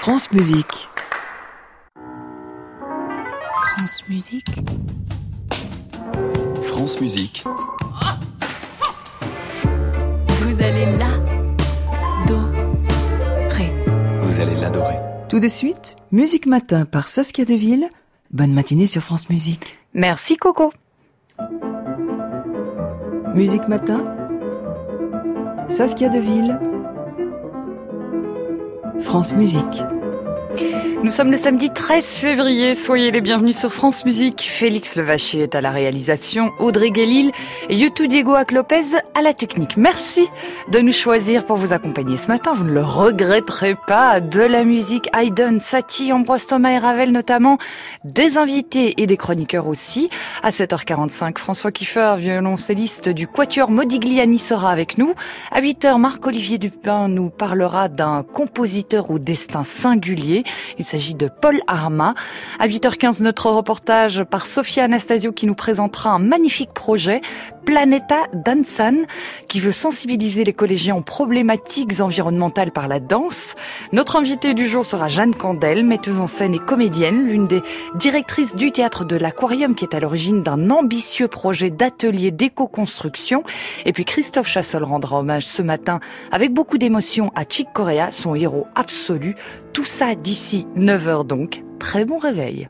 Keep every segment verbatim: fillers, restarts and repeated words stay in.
France Musique. France Musique. France Musique. Vous allez l'adorer. Vous allez l'adorer. Tout de suite, Musique Matin par Saskia Deville. Bonne matinée sur France Musique. Merci Coco. Musique Matin, Saskia Deville, France Musique. Nous sommes le samedi treize février, soyez les bienvenus sur France Musique. Félix Levaché est à la réalisation, Audrey Guélil et Youtou Diego Lopez à la technique. Merci de nous choisir pour vous accompagner ce matin, vous ne le regretterez pas. De la musique, Haydn, Satie, Ambroise Thomas et Ravel notamment, des invités et des chroniqueurs aussi. À sept heures quarante-cinq, François Kiefer, violoncelliste du Quatuor Modigliani, sera avec nous. À huit heures, Marc-Olivier Dupin nous parlera d'un compositeur au destin singulier. Il s'agit de Paul Arma. À huit heures quinze, notre reportage par Sophia Anastasio qui nous présentera un magnifique projet, Planeta Dansan, qui veut sensibiliser les collégiens aux problématiques environnementales par la danse. Notre invitée du jour sera Jeanne Candel, metteuse en scène et comédienne, l'une des directrices du théâtre de l'Aquarium qui est à l'origine d'un ambitieux projet d'atelier d'éco-construction. Et puis Christophe Chassol rendra hommage ce matin avec beaucoup d'émotion à Chick Corea, son héros absolu. Tout ça d'ici neuf heures donc. Très bon réveil.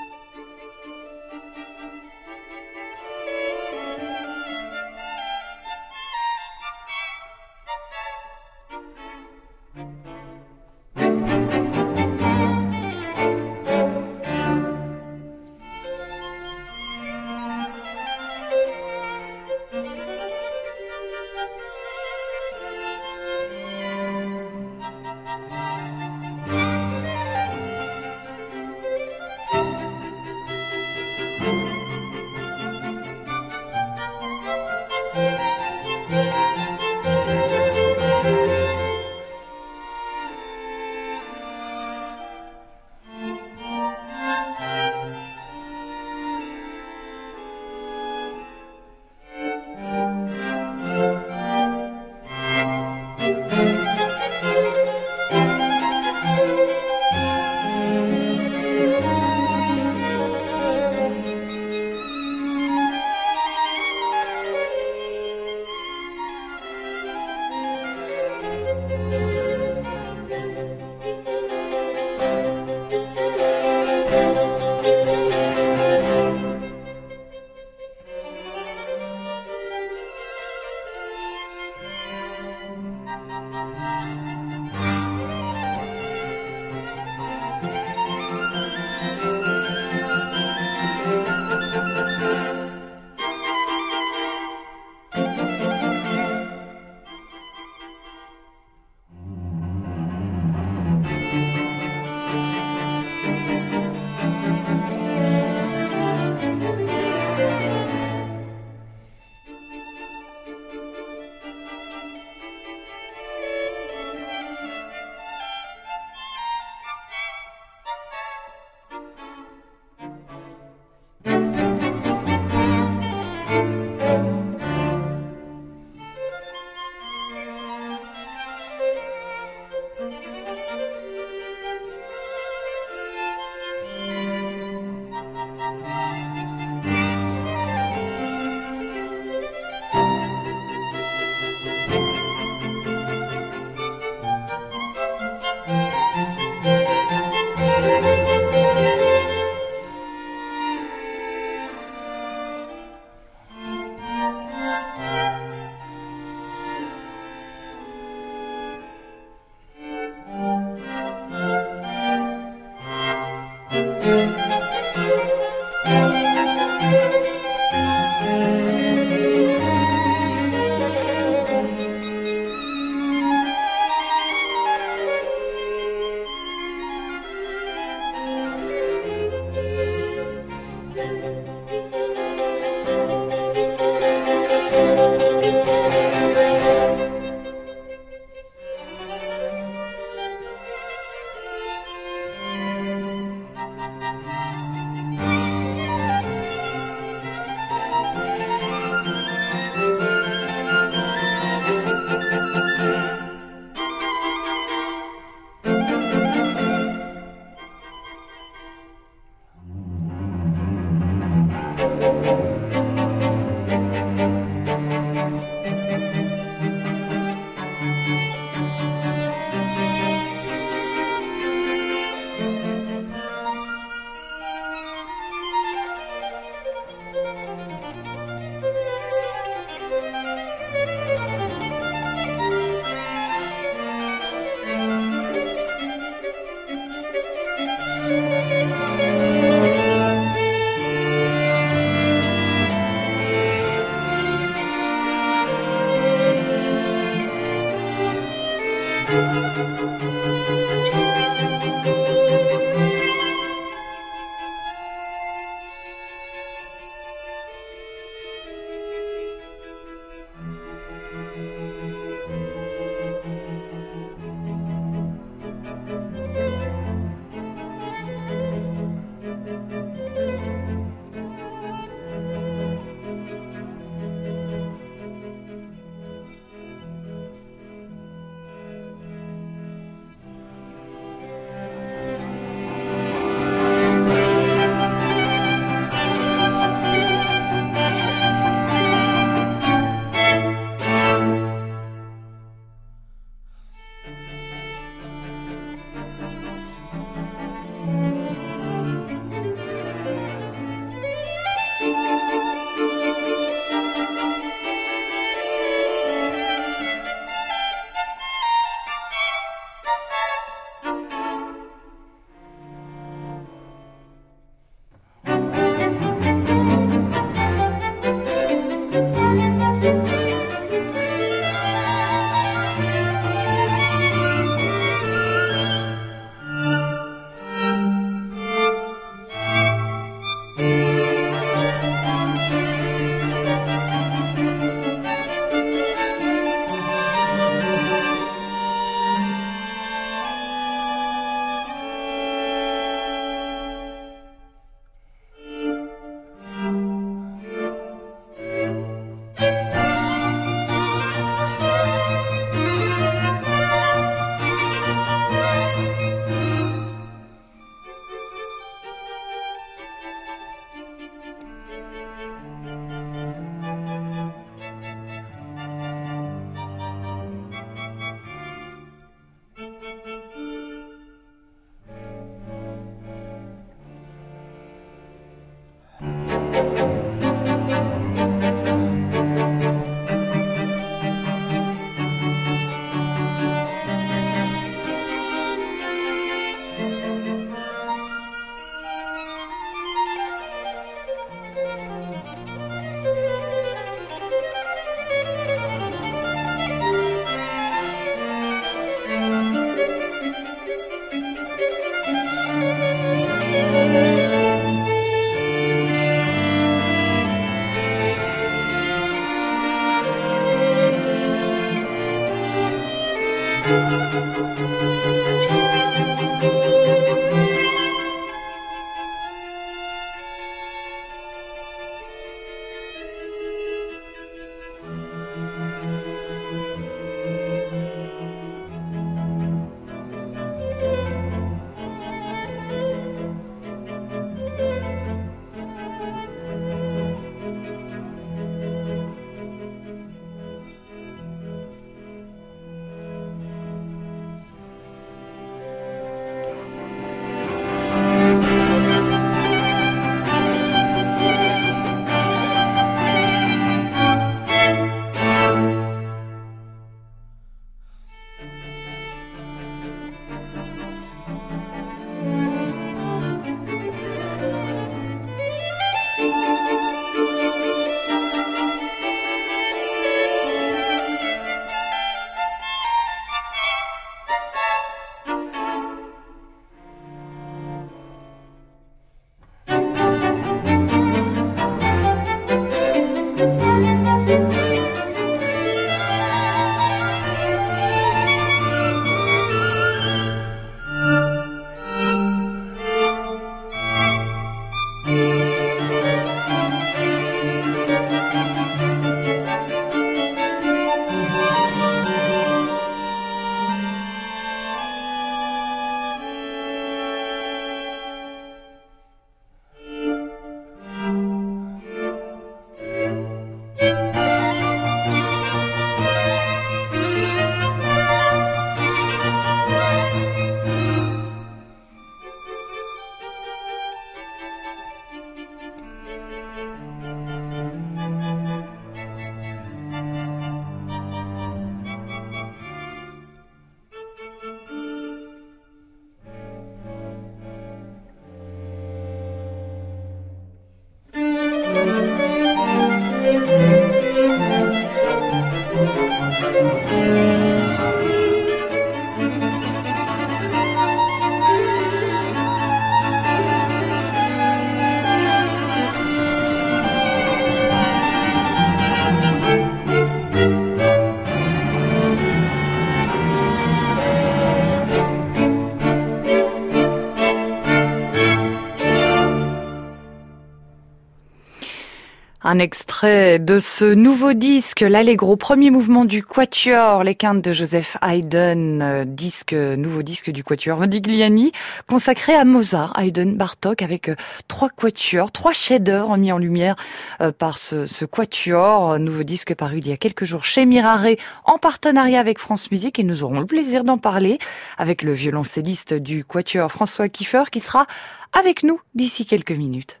Un extrait de ce nouveau disque, l'Allegro, premier mouvement du Quatuor, les quintes de Joseph Haydn, disque, nouveau disque du Quatuor Modigliani, consacré à Mozart, Haydn, Bartók, avec trois quatuors, trois chefs-d'œuvre mis en lumière par ce, ce Quatuor, nouveau disque paru il y a quelques jours chez Mirare, en partenariat avec France Musique, et nous aurons le plaisir d'en parler avec le violoncelliste du Quatuor, François Kiefer, qui sera avec nous d'ici quelques minutes.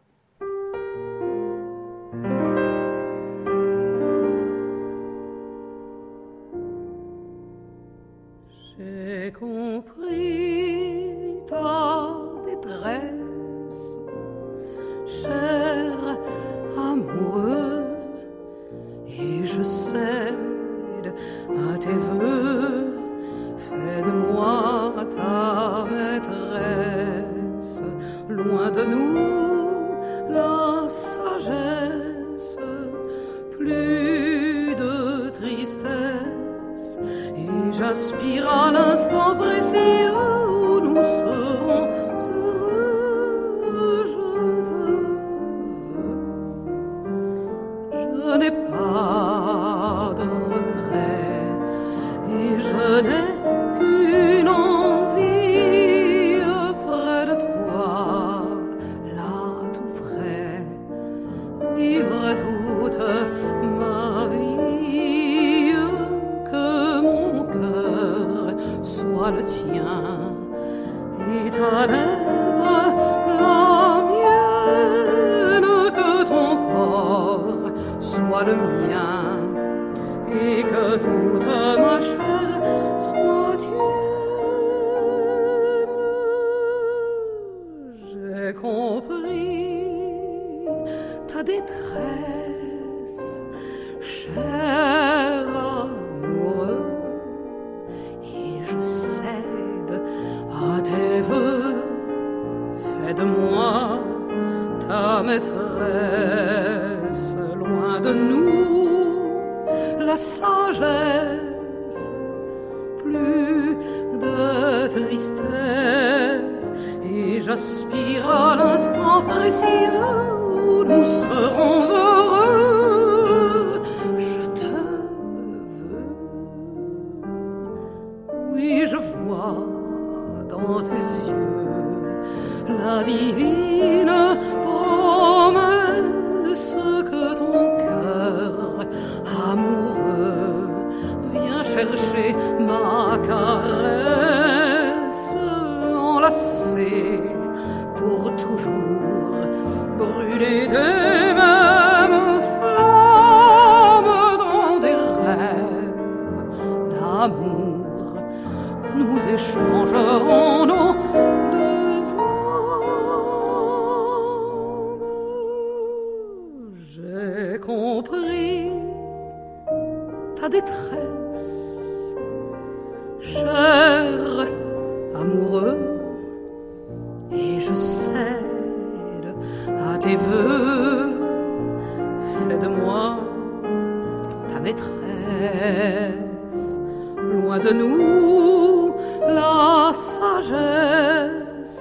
J'ai compris ta détresse, cher amoureux, et je cède à tes vœux. Fais de moi ta maîtresse, loin de nous la sagesse, plus de tristesse, et j'aspire à l'instant précis où nous serons heureux. Je te veux, je n'ai pas de regrets, et je n'ai qu'une envie près de toi, là tout près, vivre toute ma vie, que mon cœur soit le tien et ta lèvre la mienne, que ton corps soit le mien et que toute ma chair soit tienne. J'ai compris ta détresse, cher amoureux, et je cède à tes vœux. Fais de moi ta maîtresse, loin de nous la sagesse, plus de tristesse, et j'aspire à l'instant précis où nous serons heureux. Je te veux, oui, je vois dans tes yeux la divine promesse que ton cœur amoureux vient chercher ma caresse, enlacée pour toujours, brûler des mêmes flammes dans des rêves d'amour. Nous échangerons nos deux âmes. J'ai compris ta détresse, cher amoureux, et je cède à tes vœux. Fais de moi ta maîtresse, loin de nous la sagesse,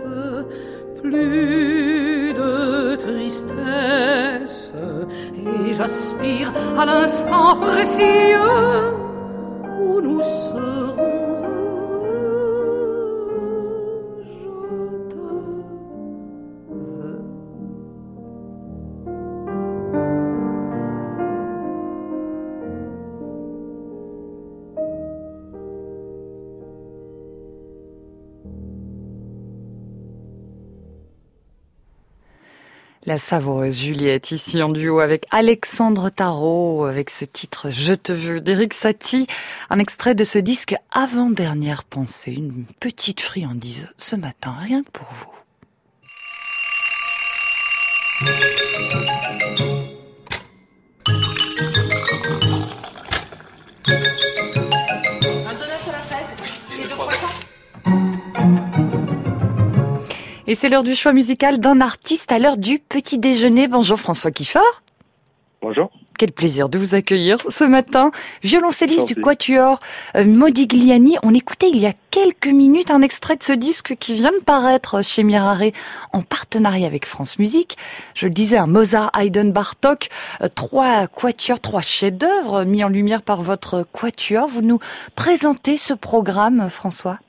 plus de tristesse, et j'aspire à l'instant précis où nous serons heureux. Je te veux. La savoureuse Juliette, ici en duo avec Alexandre Tarot, avec ce titre « Je te veux » d'Éric Satie, un extrait de ce disque « Avant-dernière pensée », une petite friandise ce matin, rien que pour vous. Un donut à la fraise et deux croissants. Et c'est l'heure du choix musical d'un artiste à l'heure du petit déjeuner. Bonjour François Kiefer. Bonjour. Quel plaisir de vous accueillir ce matin. Violoncelliste Merci. du Quatuor euh, Modigliani. On écoutait il y a quelques minutes un extrait de ce disque qui vient de paraître chez Mirare en partenariat avec France Musique. Je le disais, un Mozart, Haydn, Bartók, euh, trois quatuors, trois chefs-d'œuvre mis en lumière par votre Quatuor. Vous nous présentez ce programme, François?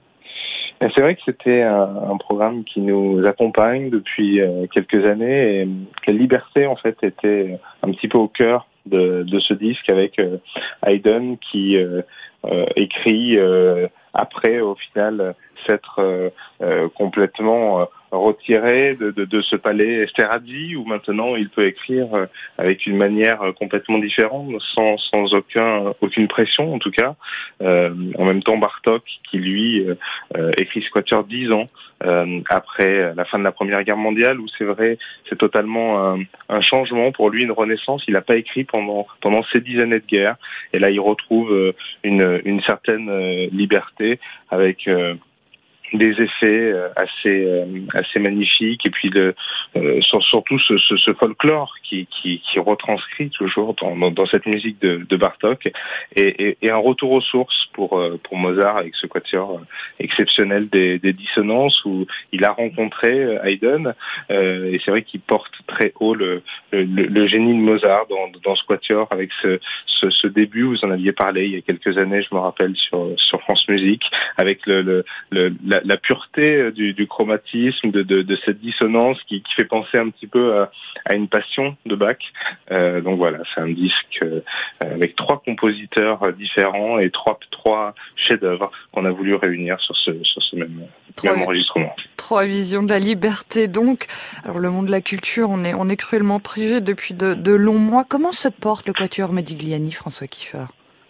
C'est vrai que c'était un, un programme qui nous accompagne depuis euh, quelques années et la liberté en fait était un petit peu au cœur de, de ce disque avec euh, Haydn qui euh, euh, écrit euh, après au final s'être euh, euh, complètement euh, retiré de, de, de ce palais Esterházy où maintenant il peut écrire euh, avec une manière euh, complètement différente, sans, sans aucun, aucune pression en tout cas. Euh, en même temps, Bartók qui lui euh, euh, écrit ce quatuor dix ans euh, après la fin de la Première Guerre mondiale, où c'est vrai, c'est totalement un, un changement pour lui, une renaissance. Il n'a pas écrit pendant pendant ces dix années de guerre, et là il retrouve euh, une, une certaine euh, liberté avec euh, des effets assez euh, assez magnifiques, et puis le, euh, surtout ce, ce, ce folklore qui, qui, qui retranscrit toujours dans, dans, dans cette musique de, de Bartók, et, et, et un retour aux sources pour pour Mozart avec ce quatuor exceptionnel des, des dissonances où il a rencontré Haydn, euh, et c'est vrai qu'il porte très haut le, le, le génie de Mozart dans, dans ce quatuor avec ce, ce, ce début. Vous en aviez parlé il y a quelques années, je me rappelle, sur sur France Musique, avec le, le, le la, la pureté du, du chromatisme, de, de, de cette dissonance qui, qui fait penser un petit peu à, à une passion de Bach. Euh, donc voilà, c'est un disque euh, avec trois compositeurs différents et trois trois chefs-d'œuvre qu'on a voulu réunir sur ce sur ce même, Trois, même enregistrement. Trois visions de la liberté, donc. Alors le monde de la culture, on est on est cruellement privé depuis de, de longs mois. Comment se porte le Quatuor Modigliani, François Kiefer?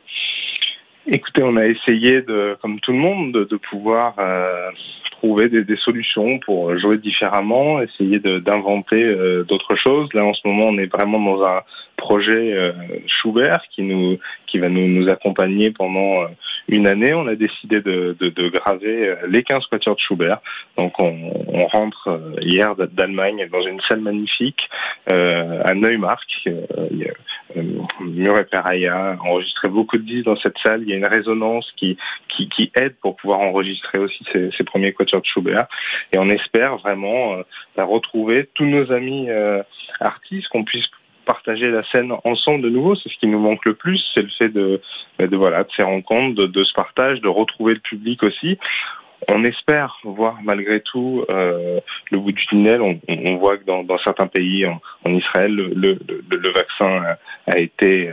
Écoutez, on a essayé, de, comme tout le monde, de, de pouvoir euh, trouver des, des solutions pour jouer différemment, essayer de, d'inventer euh, d'autres choses. Là, en ce moment, on est vraiment dans un projet euh, Schubert qui nous qui va nous, nous accompagner pendant euh, une année. On a décidé de, de, de graver les quinze quatuors de Schubert. Donc, on, on rentre euh, hier d'Allemagne dans une salle magnifique euh, à Neumark. Euh, il y a, euh, Murray Peraya a enregistré beaucoup de disques dans cette salle. Il y a une résonance qui qui, qui aide pour pouvoir enregistrer aussi ces, ces premiers quatuors de Schubert. Et on espère vraiment euh, retrouver tous nos amis euh, artistes, qu'on puisse partager la scène ensemble de nouveau. C'est ce qui nous manque le plus, c'est le fait de, de voilà, de ces rencontres, de, de ce partage, de retrouver le public aussi. On espère voir malgré tout euh, le bout du tunnel. On, on voit que dans, dans certains pays, en, en Israël, le, le, le, le vaccin a, a été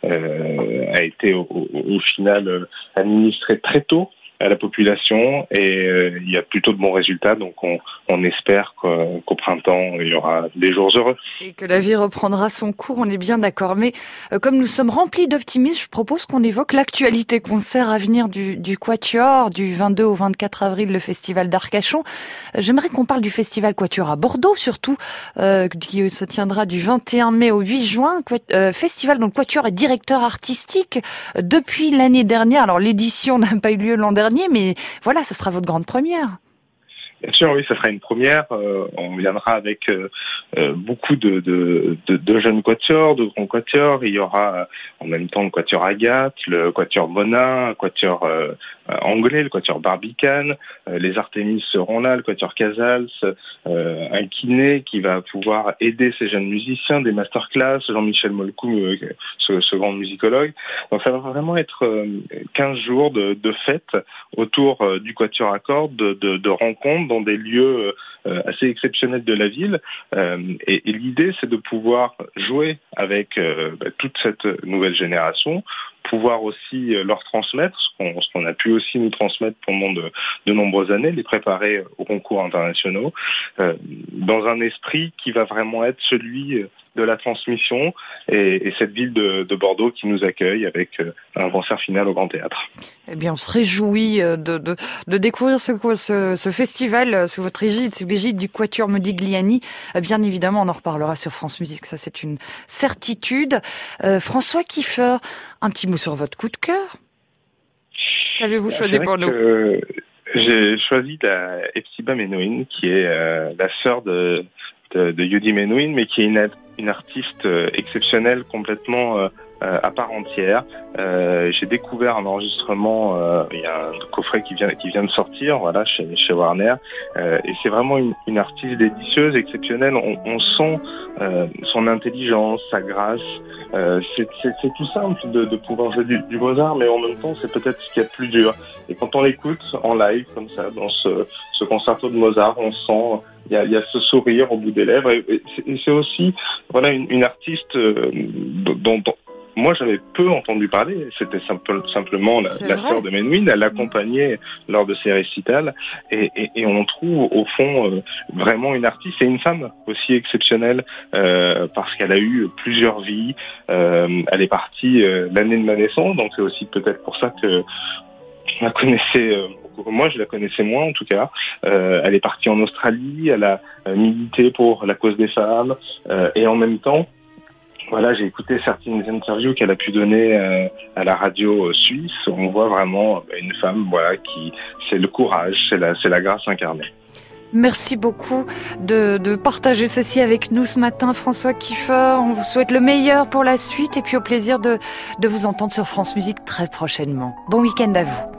euh, a été au, au, au final administré très tôt à la population, et euh, il y a plutôt de bons résultats, donc on, on espère qu'au, qu'au printemps il y aura des jours heureux. Et que la vie reprendra son cours, on est bien d'accord. Mais euh, comme nous sommes remplis d'optimisme, je propose qu'on évoque l'actualité concert à venir du, du Quatuor, du vingt-deux au vingt-quatre avril, le festival d'Arcachon. Euh, j'aimerais qu'on parle du festival Quatuor à Bordeaux, surtout, euh, qui se tiendra du vingt et un mai au huit juin. Quat- euh, festival dont le Quatuor est directeur artistique euh, depuis l'année dernière. Alors l'édition n'a pas eu lieu l'an dernier, mais voilà, ce sera votre grande première. Bien sûr, oui, ça sera une première. Euh, on viendra avec euh, euh, beaucoup de, de, de, de jeunes quatuors, de grands quatuors. Il y aura euh, en même temps le quatuor Agathe, le quatuor Bonin, le quatuor euh, anglais, le quatuor Barbicane. Euh, les Artémis seront là, le quatuor Casals, euh, un kiné qui va pouvoir aider ces jeunes musiciens, des masterclass, Jean-Michel Molcou, euh, ce, ce grand musicologue. Donc ça va vraiment être euh, quinze jours de, de fêtes autour euh, du quatuor à cordes, de, de, de rencontres dans des lieux euh, assez exceptionnels de la ville. Euh, et, et l'idée, c'est de pouvoir jouer avec euh, bah, toute cette nouvelle génération, pouvoir aussi euh, leur transmettre ce qu'on, ce qu'on a pu aussi nous transmettre pendant de, de nombreuses années, les préparer aux concours internationaux, euh, dans un esprit qui va vraiment être celui de la transmission, et, et cette ville de, de Bordeaux qui nous accueille avec un concert final au Grand Théâtre. Eh bien, on se réjouit de, de, de découvrir ce, ce, ce festival sous votre égide, sous l'égide du Quatuor Modigliani. Bien évidemment, on en reparlera sur France Musique, ça c'est une certitude. Euh, François Kiefer, un petit mot sur votre coup de cœur. Qu'avez-vous choisi pour nous? que J'ai choisi la Epsiba Menuhin, qui est euh, la sœur de de, de Yehudi Menuhin, mais qui est une, une artiste exceptionnelle, complètement euh, à part entière. Euh, j'ai découvert un enregistrement, euh, il y a un coffret qui vient qui vient de sortir, voilà, chez, chez Warner, euh, et c'est vraiment une, une artiste délicieuse, exceptionnelle. On, on sent euh, son intelligence, sa grâce. Euh, c'est, c'est, c'est tout simple de, de pouvoir jouer du, du Mozart, mais en même temps, c'est peut-être ce qu'il y a de plus dur. Et quand on l'écoute en live, comme ça, dans ce, ce concerto de Mozart, on sent, il y a, il y a ce sourire au bout des lèvres. Et, et, c'est, et c'est aussi, voilà, une, une artiste euh, dont, dont moi j'avais peu entendu parler. C'était simple, simplement la, la sœur de Menuhin. Elle l'accompagnait lors de ses récitals, et, et, et on trouve au fond euh, vraiment une artiste et une femme aussi exceptionnelle, euh, parce qu'elle a eu plusieurs vies. Euh, elle est partie euh, l'année de ma naissance, donc c'est aussi peut-être pour ça que je la connaissais. Euh, moi, je la connaissais moins en tout cas. Euh, elle est partie en Australie. Elle a euh, milité pour la cause des femmes, euh, et en même temps, voilà, j'ai écouté certaines interviews qu'elle a pu donner euh, à la radio suisse. On voit vraiment une femme, voilà, qui, c'est le courage, c'est la, c'est la grâce incarnée. Merci beaucoup de, de partager ceci avec nous ce matin, François Kiefer. On vous souhaite le meilleur pour la suite et puis au plaisir de, de vous entendre sur France Musique très prochainement. Bon week-end à vous.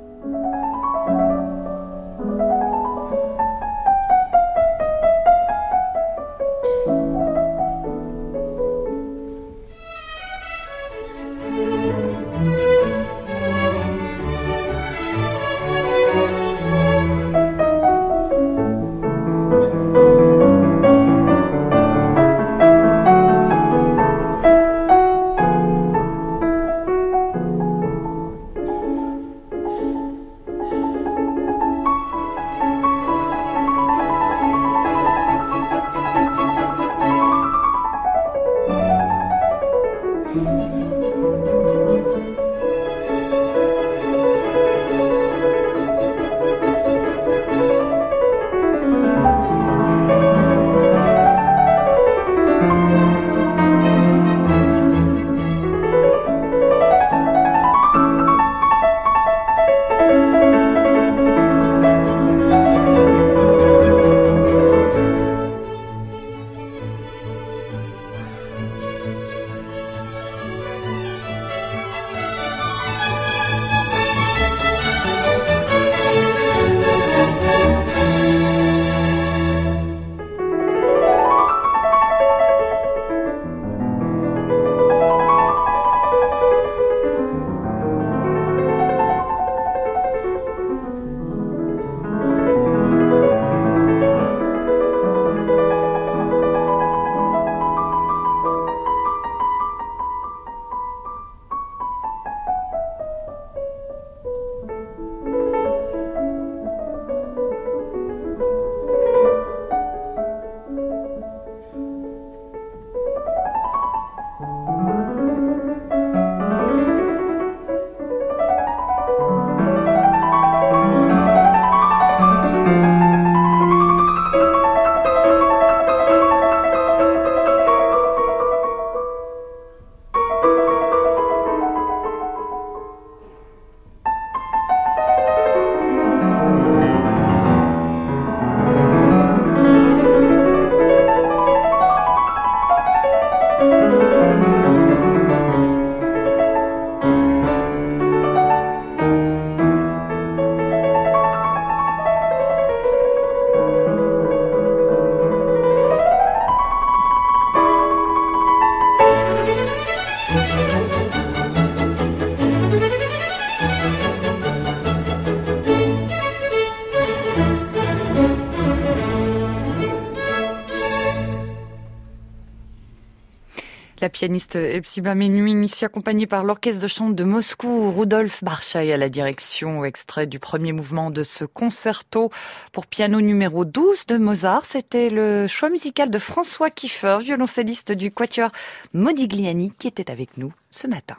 La pianiste Epsiba Menuhin, ici accompagnée par l'orchestre de chambre de Moscou, Rudolf Barchaï à la direction, extrait du premier mouvement de ce concerto pour piano numéro douze de Mozart. C'était le choix musical de François Kiefer, violoncelliste du quatuor Modigliani, qui était avec nous ce matin.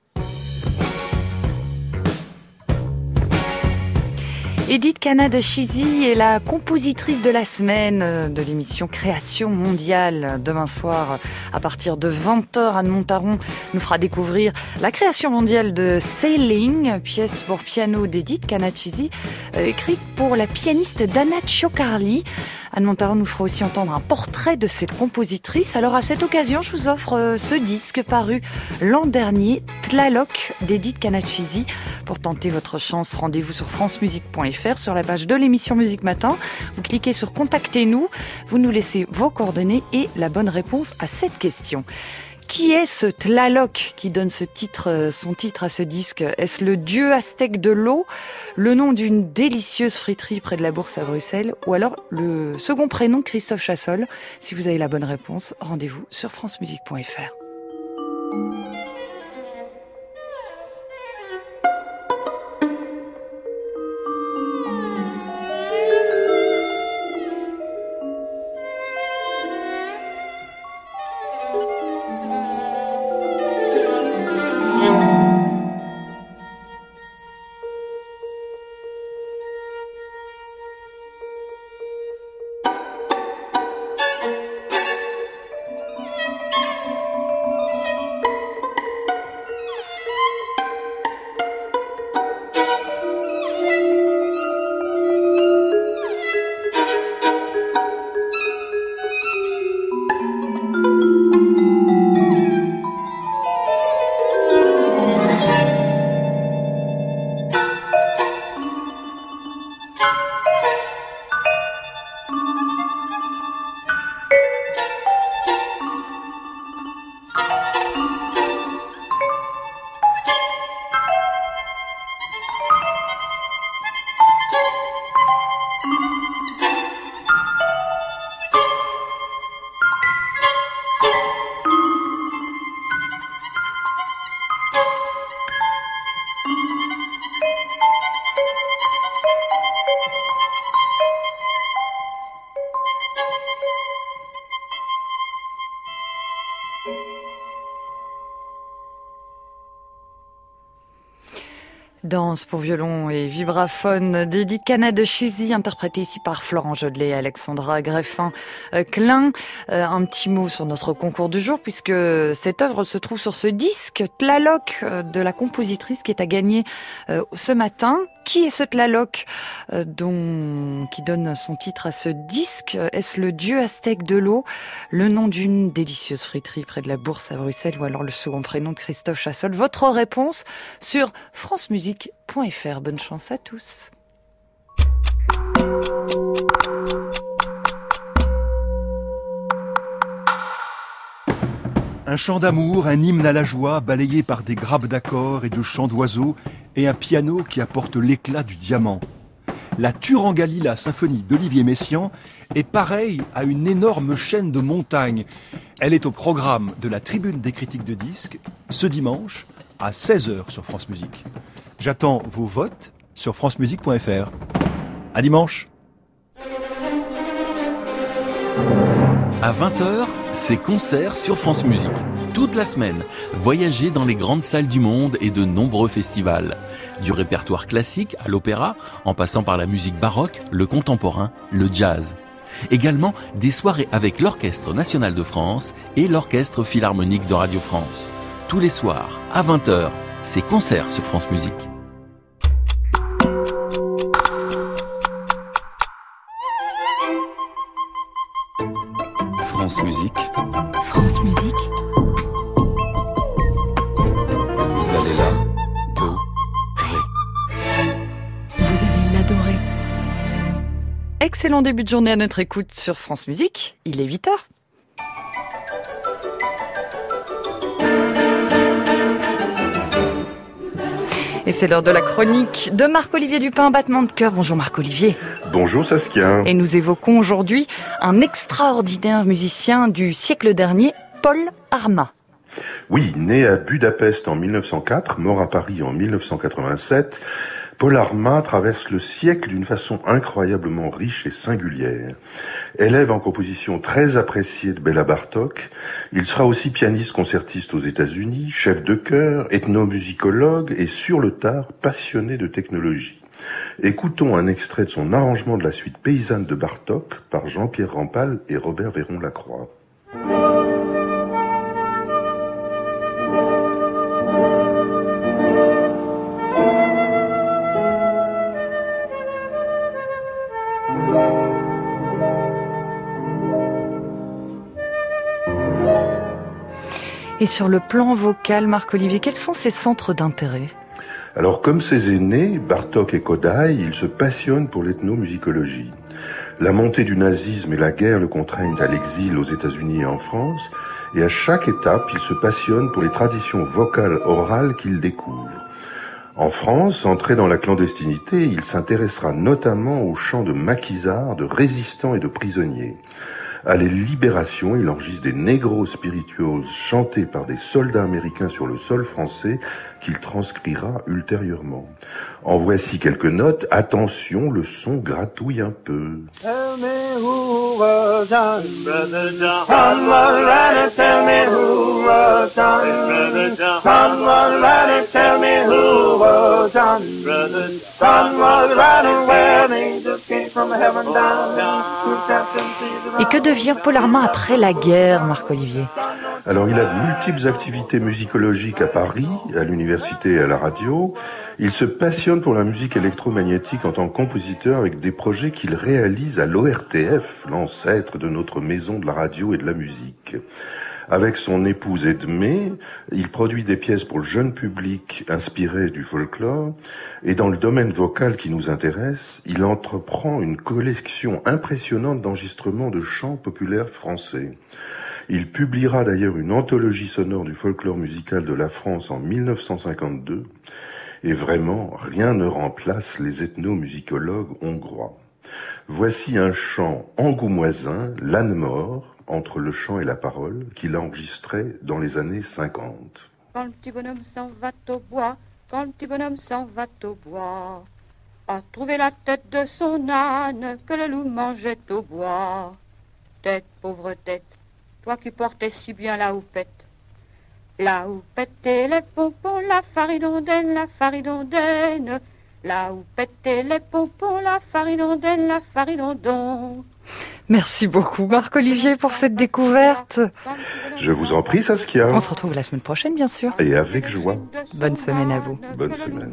Edith Canna-de-Chizy est la compositrice de la semaine de l'émission Création mondiale. Demain soir, à partir de vingt heures, Anne Montaron nous fera découvrir la création mondiale de Sailing, pièce pour piano d'Edith Canna-de-Chizy, euh, écrite pour la pianiste Dana Cioccarli. Anne Montaro nous fera aussi entendre un portrait de cette compositrice. Alors à cette occasion, je vous offre euh, ce disque paru l'an dernier, Tlaloc d'Edith Canachisi. Pour tenter votre chance, rendez-vous sur francemusique point f r sur la page de l'émission Musique Matin. Vous cliquez sur Contactez-nous, vous nous laissez vos coordonnées et la bonne réponse à cette question. Qui est ce Tlaloc qui donne ce titre, son titre à ce disque? Est-ce le dieu aztèque de l'eau, le nom d'une délicieuse friterie près de la Bourse à Bruxelles, ou alors le second prénom Christophe Chassol? Si vous avez la bonne réponse, rendez-vous sur francemusique point f r. Danse pour violon et vibraphone d'Edith Canachisi, interprétée ici par Florent Jodelet et Alexandra Greffin-Klein. Euh, un petit mot sur notre concours du jour, puisque cette œuvre se trouve sur ce disque Tlaloc de la compositrice qui est à gagner euh, ce matin. Qui est ce Tlaloc euh, dont, qui donne son titre à ce disque? Est-ce le dieu aztèque de l'eau, le nom d'une délicieuse friterie près de la Bourse à Bruxelles, ou alors le second prénom de Christophe Chassol? Votre réponse sur francemusique point f r. Bonne chance à tous. Un chant d'amour, un hymne à la joie, balayé par des grappes d'accords et de chants d'oiseaux, et un piano qui apporte l'éclat du diamant. La Turangalila, la symphonie d'Olivier Messiaen, est pareille à une énorme chaîne de montagnes. Elle est au programme de la Tribune des critiques de disques, ce dimanche, à seize heures sur France Musique. J'attends vos votes sur francemusique point f r. À dimanche. À vingt heures, c'est concert sur France Musique. Toute la semaine, voyagez dans les grandes salles du monde et de nombreux festivals. Du répertoire classique à l'opéra, en passant par la musique baroque, le contemporain, le jazz. Également, des soirées avec l'Orchestre National de France et l'Orchestre Philharmonique de Radio France. Tous les soirs, à vingt heures, c'est concert sur France Musique. France Musique. France Musique. Vous allez l'adorer. Vous allez l'adorer. Excellent début de journée à notre écoute sur France Musique. Il est huit heures. Et c'est l'heure de la chronique de Marc-Olivier Dupin, battement de cœur. Bonjour Marc-Olivier. Bonjour Saskia. Et nous évoquons aujourd'hui un extraordinaire musicien du siècle dernier, Paul Arma. Oui, né à Budapest en mille neuf cent quatre, mort à Paris en mille neuf cent quatre-vingt-sept, Paul Arma traverse le siècle d'une façon incroyablement riche et singulière. Élève en composition très appréciée de Béla Bartók, il sera aussi pianiste concertiste aux États-Unis, chef de chœur, ethnomusicologue et sur le tard passionné de technologie. Écoutons un extrait de son arrangement de la suite paysanne de Bartók par Jean-Pierre Rampal et Robert Véron-Lacroix. Et sur le plan vocal, Marc-Olivier, quels sont ses centres d'intérêt ? Alors, comme ses aînés, Bartók et Kodály, il se passionne pour l'ethnomusicologie. La montée du nazisme et la guerre le contraignent à l'exil aux États-Unis et en France, et à chaque étape, il se passionne pour les traditions vocales orales qu'il découvre. En France, entré dans la clandestinité, il s'intéressera notamment aux chants de maquisards, de résistants et de prisonniers. À la Libération, il enregistre des negros spirituals chantés par des soldats américains sur le sol français qu'il transcrira ultérieurement. En voici quelques notes. Attention, le son gratouille un peu. Tell me who was John, Brother John. John was right, tell me who was John, Brother John. John was right, tell me who was John, Brother John. Was right, where the angels came from heaven down. Et que devient Paul Armand après la guerre, Marc-Olivier ? Alors, il a de multiples activités musicologiques à Paris, à l'université et à la radio. Il se passionne pour la musique électromagnétique en tant que compositeur avec des projets qu'il réalise à l'O R T F, l'ancêtre de notre maison de la radio et de la musique. Avec son épouse Edmé, il produit des pièces pour le jeune public inspirées du folklore. Et dans le domaine vocal qui nous intéresse, il entreprend une collection impressionnante d'enregistrements de chants populaires français. Il publiera d'ailleurs une anthologie sonore du folklore musical de la France en mille neuf cent cinquante-deux. Et vraiment, rien ne remplace les ethnomusicologues hongrois. Voici un chant angoumoisin, l'âne mort, entre le chant et la parole, qu'il a enregistré dans les années cinquante. Quand le petit bonhomme s'en va au bois, quand le petit bonhomme s'en va au bois, a trouvé la tête de son âne que le loup mangeait au bois. Tête, pauvre tête, toi qui portais si bien la houppette. La houppette et les pompons, la faridondaine, la faridondaine. La houppette et les pompons, la faridondaine, la faridondon. Merci beaucoup Marc-Olivier pour cette découverte. Je vous en prie Saskia. On se retrouve la semaine prochaine bien sûr. Et avec joie. Bonne semaine à vous. Bonne semaine.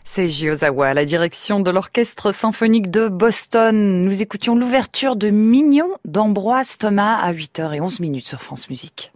Seiji Ozawa à la direction de l'Orchestre symphonique de Boston. Nous écoutions l'ouverture de Mignon d'Ambroise Thomas à huit heures onze minutes sur France Musique.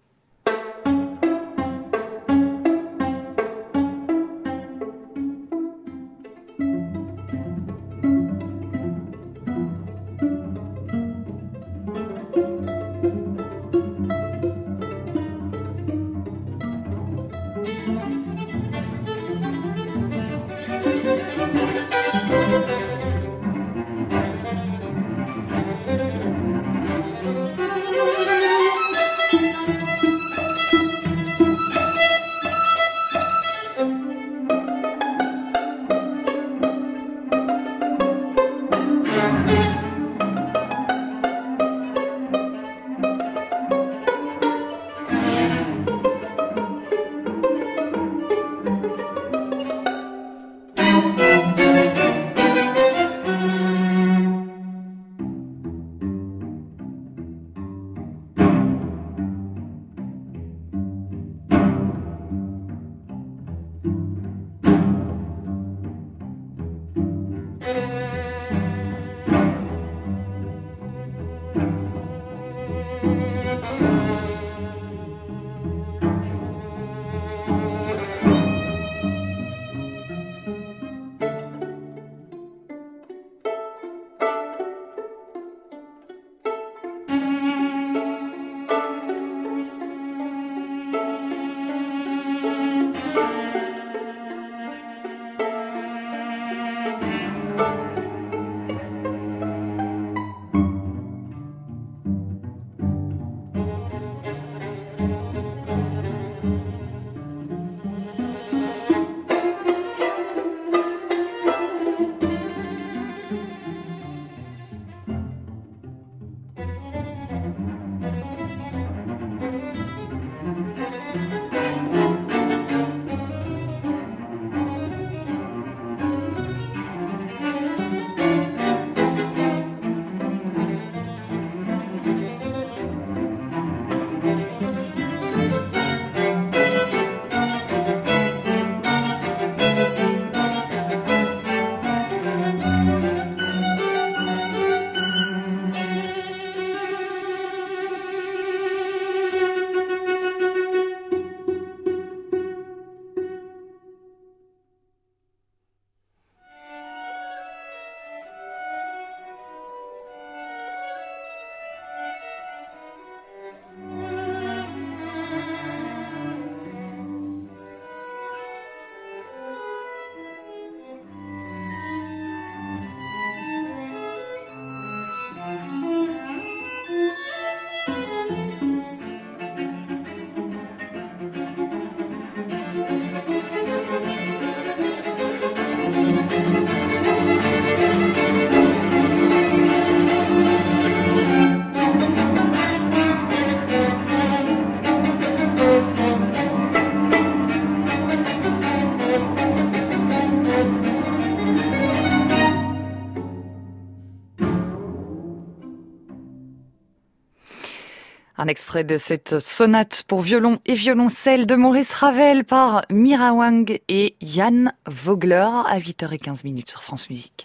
Un extrait de cette sonate pour violon et violoncelle de Maurice Ravel par Mira Wang et Jan Vogler à huit heures quinze minutes sur France Musique.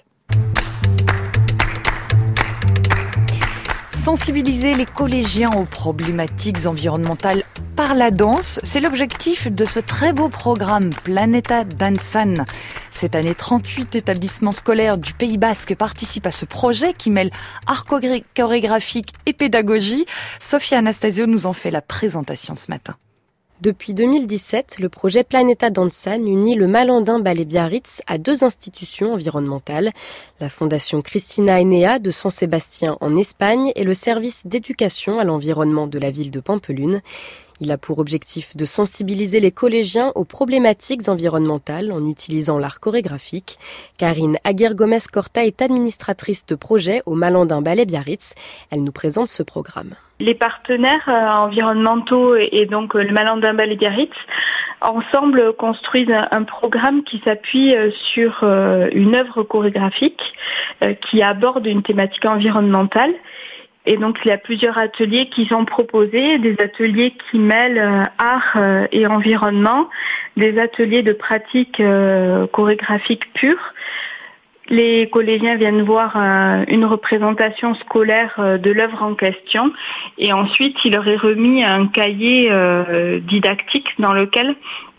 Sensibiliser les collégiens aux problématiques environnementales par la danse, c'est l'objectif de ce très beau programme Planeta Dantzan. Cette année, trente-huit établissements scolaires du Pays Basque participent à ce projet qui mêle art chorégraphique et pédagogie. Sophia Anastasio nous en fait la présentation ce matin. Depuis deux mille dix-sept, le projet Planeta Dantzan unit le Malandin Ballet Biarritz à deux institutions environnementales, la Fondation Cristina Enea de San Sébastien en Espagne et le service d'éducation à l'environnement de la ville de Pampelune. Il a pour objectif de sensibiliser les collégiens aux problématiques environnementales en utilisant l'art chorégraphique. Karine Aguirre-Gomez-Corta est administratrice de projet au Malandin Ballet Biarritz. Elle nous présente ce programme. Les partenaires euh, environnementaux et, et donc euh, le Malandin Ballet Biarritz ensemble construisent un, un programme qui s'appuie euh, sur euh, une œuvre chorégraphique euh, qui aborde une thématique environnementale. Et donc, il y a plusieurs ateliers qui sont proposés, des ateliers qui mêlent euh, art euh, et environnement, des ateliers de pratique euh, chorégraphique pure. Les collégiens viennent voir euh, une représentation scolaire euh, de l'œuvre en question et ensuite, il leur est remis un cahier euh, didactique dans lequel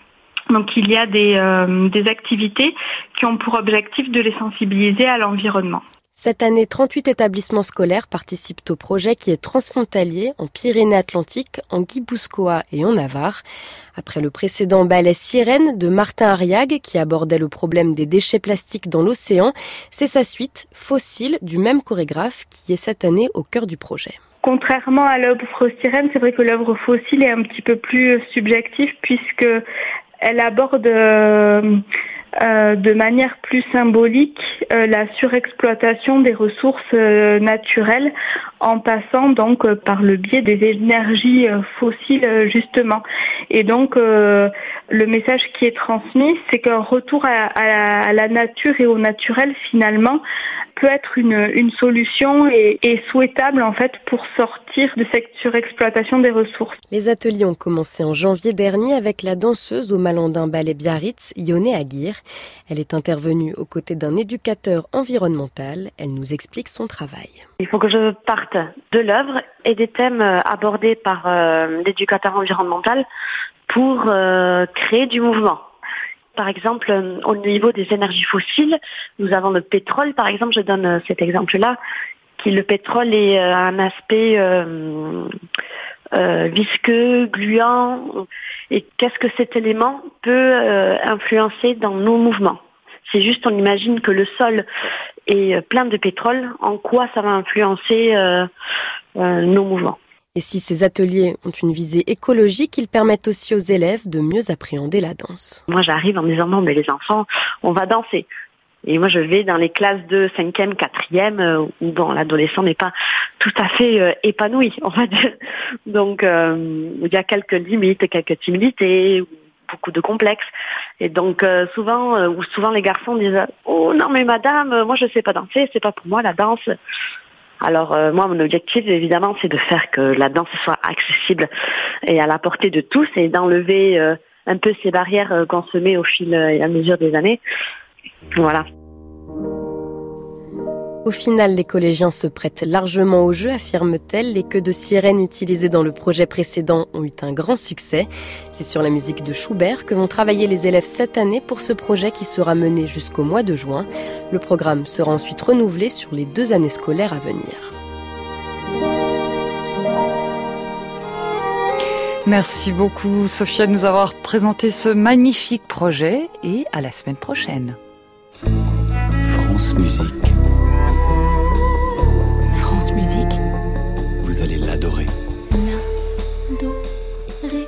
donc il y a des, euh, des activités qui ont pour objectif de les sensibiliser à l'environnement. Cette année, trente-huit établissements scolaires participent au projet qui est transfrontalier en Pyrénées-Atlantiques, en Guipuscoa et en Navarre. Après le précédent ballet Sirène de Martin Arriague qui abordait le problème des déchets plastiques dans l'océan, c'est sa suite, Fossile, du même chorégraphe qui est cette année au cœur du projet. Contrairement à l'œuvre Sirène, c'est vrai que l'œuvre Fossile est un petit peu plus subjective puisque elle aborde euh, euh, de manière plus symbolique euh, la surexploitation des ressources euh, naturelles en passant donc euh, par le biais des énergies euh, fossiles euh, justement. Et donc euh, le message qui est transmis, c'est qu'un retour à, à, à la nature et au naturel finalement peut être une, une solution et, et souhaitable en fait pour sortir de cette surexploitation des ressources. Les ateliers ont commencé en janvier dernier avec la danseuse au Malandin Ballet Biarritz, Yone Aguirre. Elle est intervenue aux côtés d'un éducateur environnemental. Elle nous explique son travail. Il faut que je parte de l'œuvre et des thèmes abordés par euh, l'éducateur environnemental pour euh, créer du mouvement. Par exemple, au niveau des énergies fossiles, nous avons le pétrole, par exemple, je donne cet exemple-là, qui le pétrole est un aspect euh, euh, visqueux, gluant, et qu'est-ce que cet élément peut euh, influencer dans nos mouvements. C'est juste, on imagine que le sol est plein de pétrole, en quoi ça va influencer euh, euh, nos mouvements. Et si ces ateliers ont une visée écologique, ils permettent aussi aux élèves de mieux appréhender la danse. Moi, j'arrive en me disant, non, mais les enfants, on va danser. Et moi, je vais dans les classes de cinquième, quatrième, euh, où bon, l'adolescent n'est pas tout à fait euh, épanoui, on va dire. Donc, euh, il y a quelques limites, quelques timidités, beaucoup de complexes. Et donc, euh, souvent, euh, ou souvent les garçons disent, oh non, mais madame, moi, je sais pas danser, c'est pas pour moi la danse. Alors euh, moi, mon objectif, évidemment, c'est de faire que la danse soit accessible et à la portée de tous et d'enlever euh, un peu ces barrières euh, qu'on se met au fil et à mesure des années. Voilà. Au final, les collégiens se prêtent largement au jeu, affirme-t-elle. Les queues de sirène utilisées dans le projet précédent ont eu un grand succès. C'est sur la musique de Schubert que vont travailler les élèves cette année pour ce projet qui sera mené jusqu'au mois de juin. Le programme sera ensuite renouvelé sur les deux années scolaires à venir. Merci beaucoup, Sophia, de nous avoir présenté ce magnifique projet et à la semaine prochaine. France Musique. France Musique. Vous allez l'adorer. L'adorer.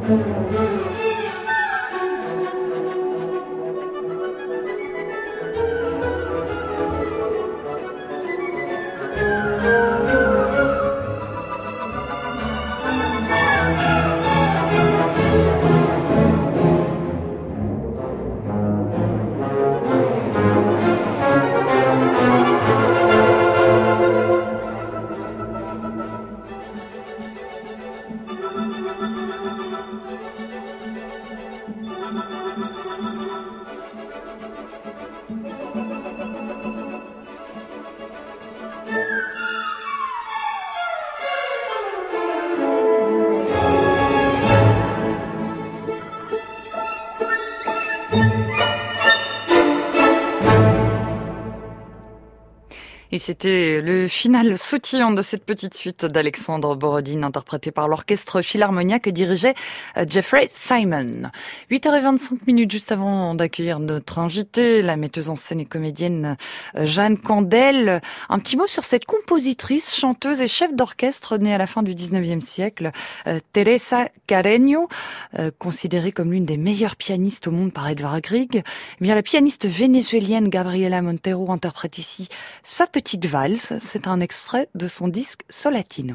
Et c'était le final sautillant de cette petite suite d'Alexandre Borodine, interprétée par l'orchestre Philharmonia que dirigeait Jeffrey Simon. huit heures vingt-cinq minutes juste avant d'accueillir notre invitée, la metteuse en scène et comédienne Jeanne Candel. Un petit mot sur cette compositrice, chanteuse et chef d'orchestre née à la fin du dix-neuvième siècle, Teresa Carreño, considérée comme l'une des meilleures pianistes au monde par Edvard Grieg. Eh bien, la pianiste vénézuélienne Gabriela Montero interprète ici sa petite valse. C'est un extrait de son disque Solatino.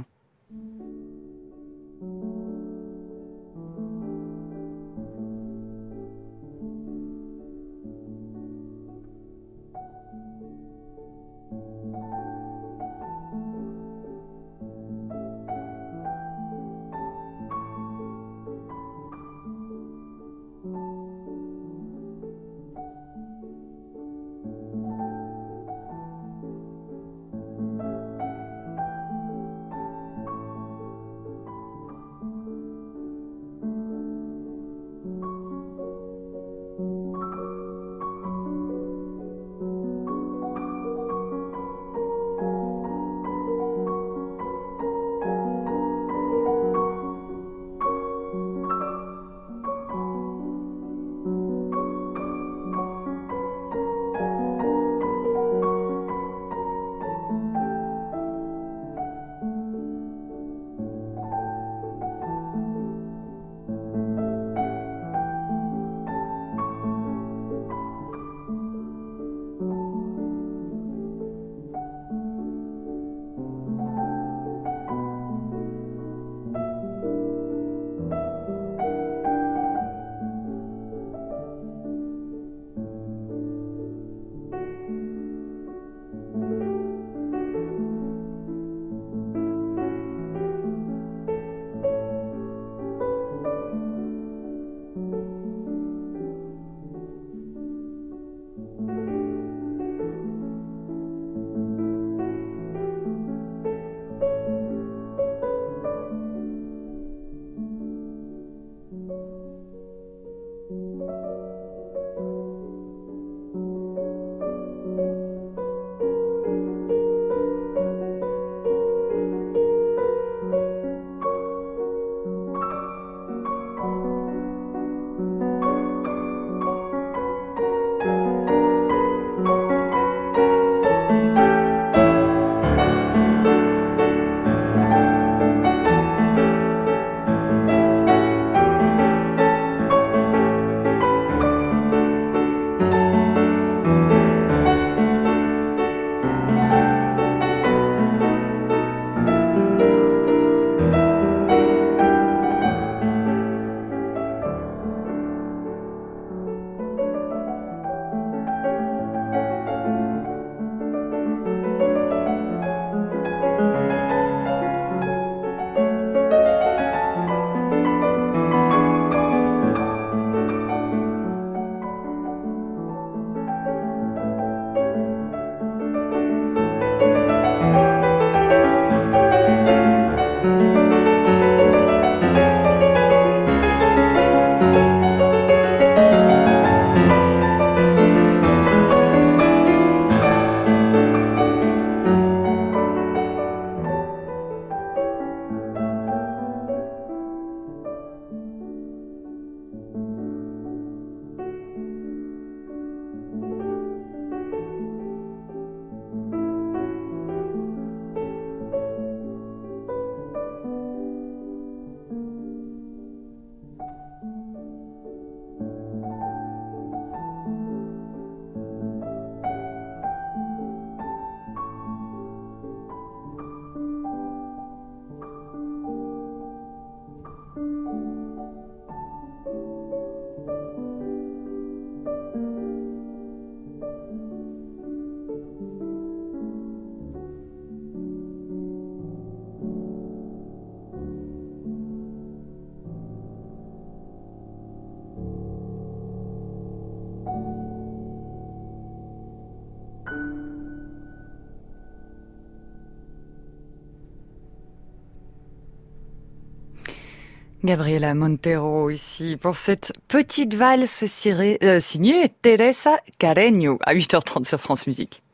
Gabriela Montero ici pour cette petite valse cirée, euh, signée Teresa Carreño à huit heures trente sur France Musique.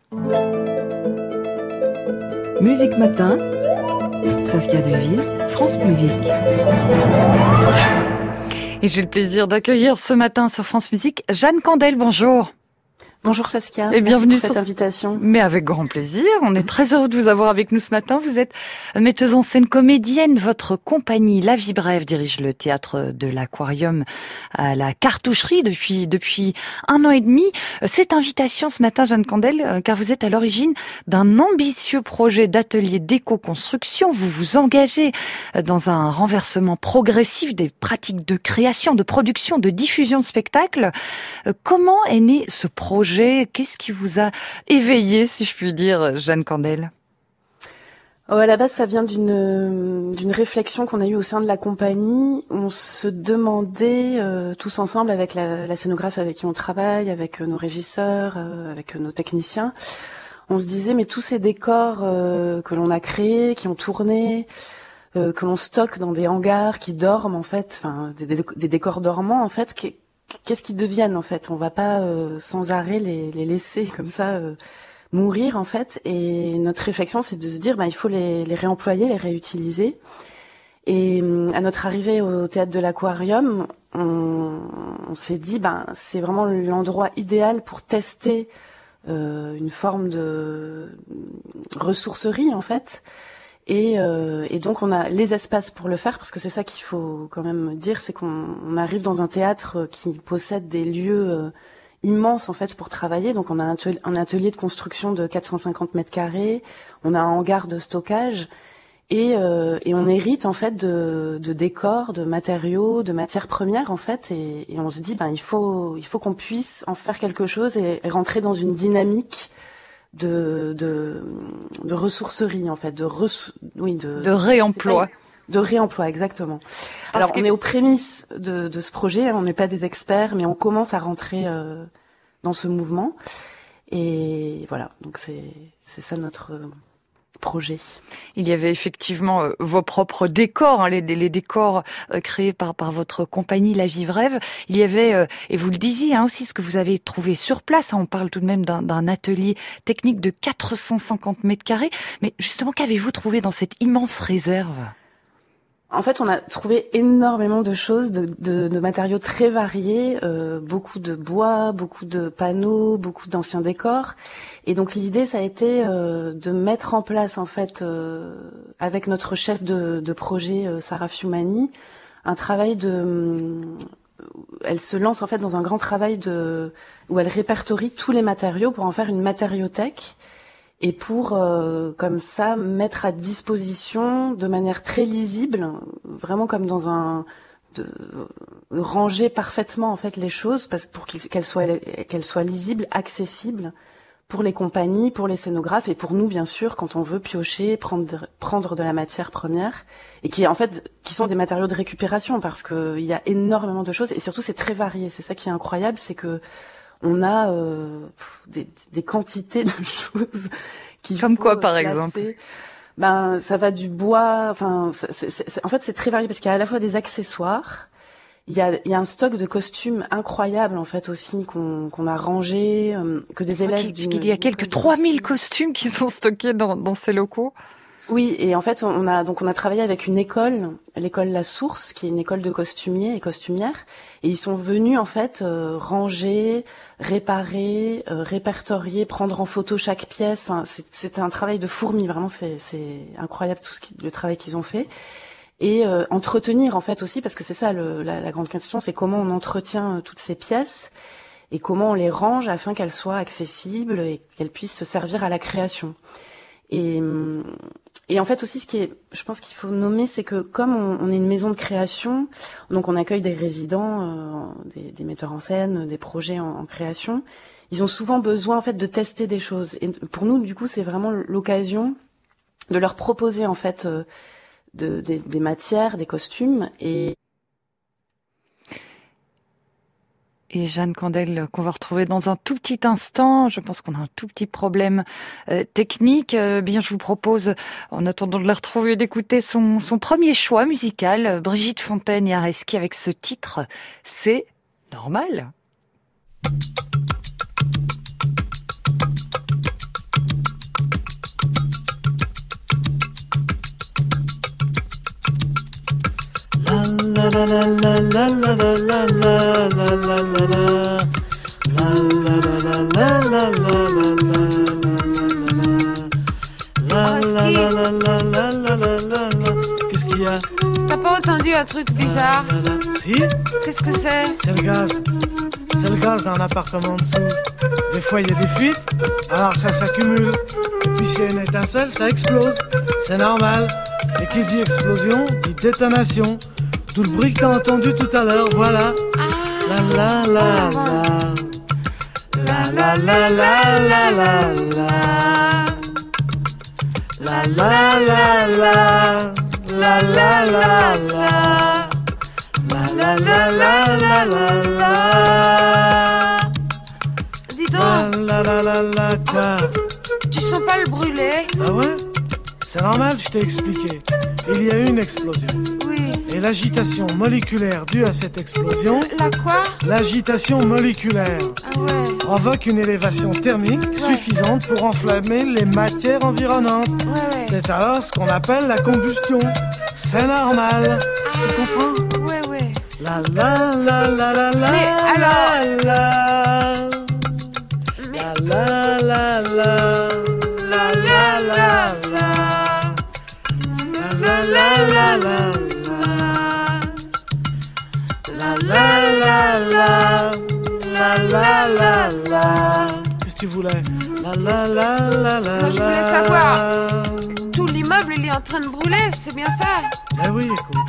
Musique Matin, Saskia Deville, France Musique. Et j'ai le plaisir d'accueillir ce matin sur France Musique Jeanne Candel, bonjour. Bonjour Saskia, et bienvenue merci pour cette sur... invitation. Mais avec grand plaisir, on est très heureux de vous avoir avec nous ce matin. Vous êtes metteuse en scène comédienne, votre compagnie La Vie Brève dirige le théâtre de l'Aquarium à la Cartoucherie depuis depuis un an et demi. Cette invitation ce matin, Jeanne Candel, car vous êtes à l'origine d'un ambitieux projet d'atelier d'éco-construction. Vous vous engagez dans un renversement progressif des pratiques de création, de production, de diffusion de spectacles. Comment est né ce projet ? Qu'est-ce qui vous a éveillé, si je puis dire, Jeanne Candel ? Oh, à la base, ça vient d'une d'une réflexion qu'on a eue au sein de la compagnie. On se demandait euh, tous ensemble avec la, la scénographe avec qui on travaille, avec euh, nos régisseurs, euh, avec euh, nos techniciens. On se disait, mais tous ces décors euh, que l'on a créés, qui ont tourné, euh, que l'on stocke dans des hangars, qui dorment en fait, enfin des, des, des décors dormants en fait, qui qu'est-ce qu'ils deviennent en fait ? On va pas euh, sans arrêt les, les laisser comme ça euh, mourir en fait. Et notre réflexion, c'est de se dire, bah, il faut les, les réemployer, les réutiliser. Et euh, à notre arrivée au théâtre de l'Aquarium, on, on s'est dit, bah, c'est vraiment l'endroit idéal pour tester euh, une forme de ressourcerie en fait. Et, euh, et donc on a les espaces pour le faire, parce que c'est ça qu'il faut quand même dire, c'est qu'on on arrive dans un théâtre qui possède des lieux euh, immenses en fait pour travailler. Donc on a un atelier, un atelier de construction de quatre cent cinquante mètres carrés, on a un hangar de stockage, et, euh, et on hérite en fait de, de décors, de matériaux, de matières premières en fait, et, et on se dit ben il faut il faut qu'on puisse en faire quelque chose et, et rentrer dans une dynamique de de de ressourcerie en fait, de res, oui de de réemploi. De réemploi, exactement. Parce Alors, que... on est aux prémices de, de ce projet, on n'est pas des experts, mais on commence à rentrer euh, dans ce mouvement. Et voilà, donc c'est c'est ça notre euh, projet. Il y avait effectivement euh, vos propres décors, hein, les, les décors euh, créés par par votre compagnie La Vie Brève. Il y avait, euh, et vous le disiez hein, aussi, ce que vous avez trouvé sur place. Hein, on parle tout de même d'un, d'un atelier technique de quatre cent cinquante mètres carrés. Mais justement, qu'avez-vous trouvé dans cette immense réserve ? En fait, on a trouvé énormément de choses, de, de, de matériaux très variés, euh, beaucoup de bois, beaucoup de panneaux, beaucoup d'anciens décors. Et donc l'idée, ça a été euh, de mettre en place, en fait, euh, avec notre chef de, de projet, euh, Sarah Fiumani, un travail de... Euh, elle se lance en fait dans un grand travail de où elle répertorie tous les matériaux pour en faire une matériothèque. Et pour, euh, comme ça, mettre à disposition de manière très lisible, vraiment comme dans un... De, de ranger parfaitement, en fait, les choses parce, pour qu'elles soient, qu'elles soient lisibles, accessibles pour les compagnies, pour les scénographes et pour nous, bien sûr, quand on veut piocher, prendre, prendre de la matière première et qui, en fait, qui sont des matériaux de récupération parce qu'il y a énormément de choses et surtout, c'est très varié. C'est ça qui est incroyable, c'est que on a euh, des, des quantités de choses qui comme quoi par placer. exemple ben ça va du bois, enfin c'est, c'est, c'est, en fait c'est très varié parce qu'il y a à la fois des accessoires, il y a il y a un stock de costumes incroyable en fait aussi qu'on qu'on a rangé, euh, que des élèves d'une il y a quelques trois mille costumes qui sont stockés dans dans ces locaux. Oui, et en fait, on a donc on a travaillé avec une école, l'école La Source, qui est une école de costumiers et costumières, et ils sont venus en fait euh, ranger, réparer, euh, répertorier, prendre en photo chaque pièce. Enfin, c'est, c'était un travail de fourmi, vraiment, c'est, c'est incroyable tout ce qui, le travail qu'ils ont fait. Et euh, entretenir en fait aussi, parce que c'est ça le, la, la grande question, c'est comment on entretient euh, toutes ces pièces et comment on les range afin qu'elles soient accessibles et qu'elles puissent se servir à la création. Et Et en fait aussi, ce qui est, je pense qu'il faut nommer, c'est que comme on, on est une maison de création, donc on accueille des résidents, euh, des, des metteurs en scène, des projets en, en création. Ils ont souvent besoin en fait de tester des choses. Et pour nous, du coup, c'est vraiment l'occasion de leur proposer en fait euh, de, des, des matières, des costumes et et Jeanne Candel qu'on va retrouver dans un tout petit instant. Je pense qu'on a un tout petit problème euh, technique. Euh, bien, je vous propose, en attendant de la retrouver, d'écouter son, son premier choix musical, euh, Brigitte Fontaine et Areski avec ce titre, C'est normal. La la la la la la la la la la la la la la la. Qu'est-ce qu'il y a? T'as pas entendu un truc bizarre? Si. Qu'est-ce que c'est? C'est le gaz. C'est le gaz dans l'appartement en dessous. Des fois il y a des fuites, alors ça s'accumule. Et puis s'il y a une étincelle, ça explose. C'est normal. Et qui dit explosion, dit détonation. Tout le bruit que t'as entendu tout à l'heure, voilà. La la la la. La la la la la la la. La la la la. La la la la. La la la la la la la. Dis donc. La la la la quoi? Tu sens pas le brûler? Ah ouais? C'est normal, je t'ai expliqué. Il y a eu une explosion. Oui. Et l'agitation moléculaire due à cette explosion... La quoi? L'agitation moléculaire. Ah ouais. Provoque une élévation thermique ouais. suffisante pour enflammer les matières environnantes. Ouais, ouais. C'est alors ce qu'on appelle la combustion. C'est normal. Ah. Tu comprends? Ouais, ouais. La la la la la la. Mais alors... la Mais... la la la. La la la la. La la la la. La la la la. La la la la. Qu'est-ce que tu voulais? La la la la la. Non, je voulais savoir. Tout l'immeuble, il est en train de brûler, c'est bien ça? Ben oui, écoute.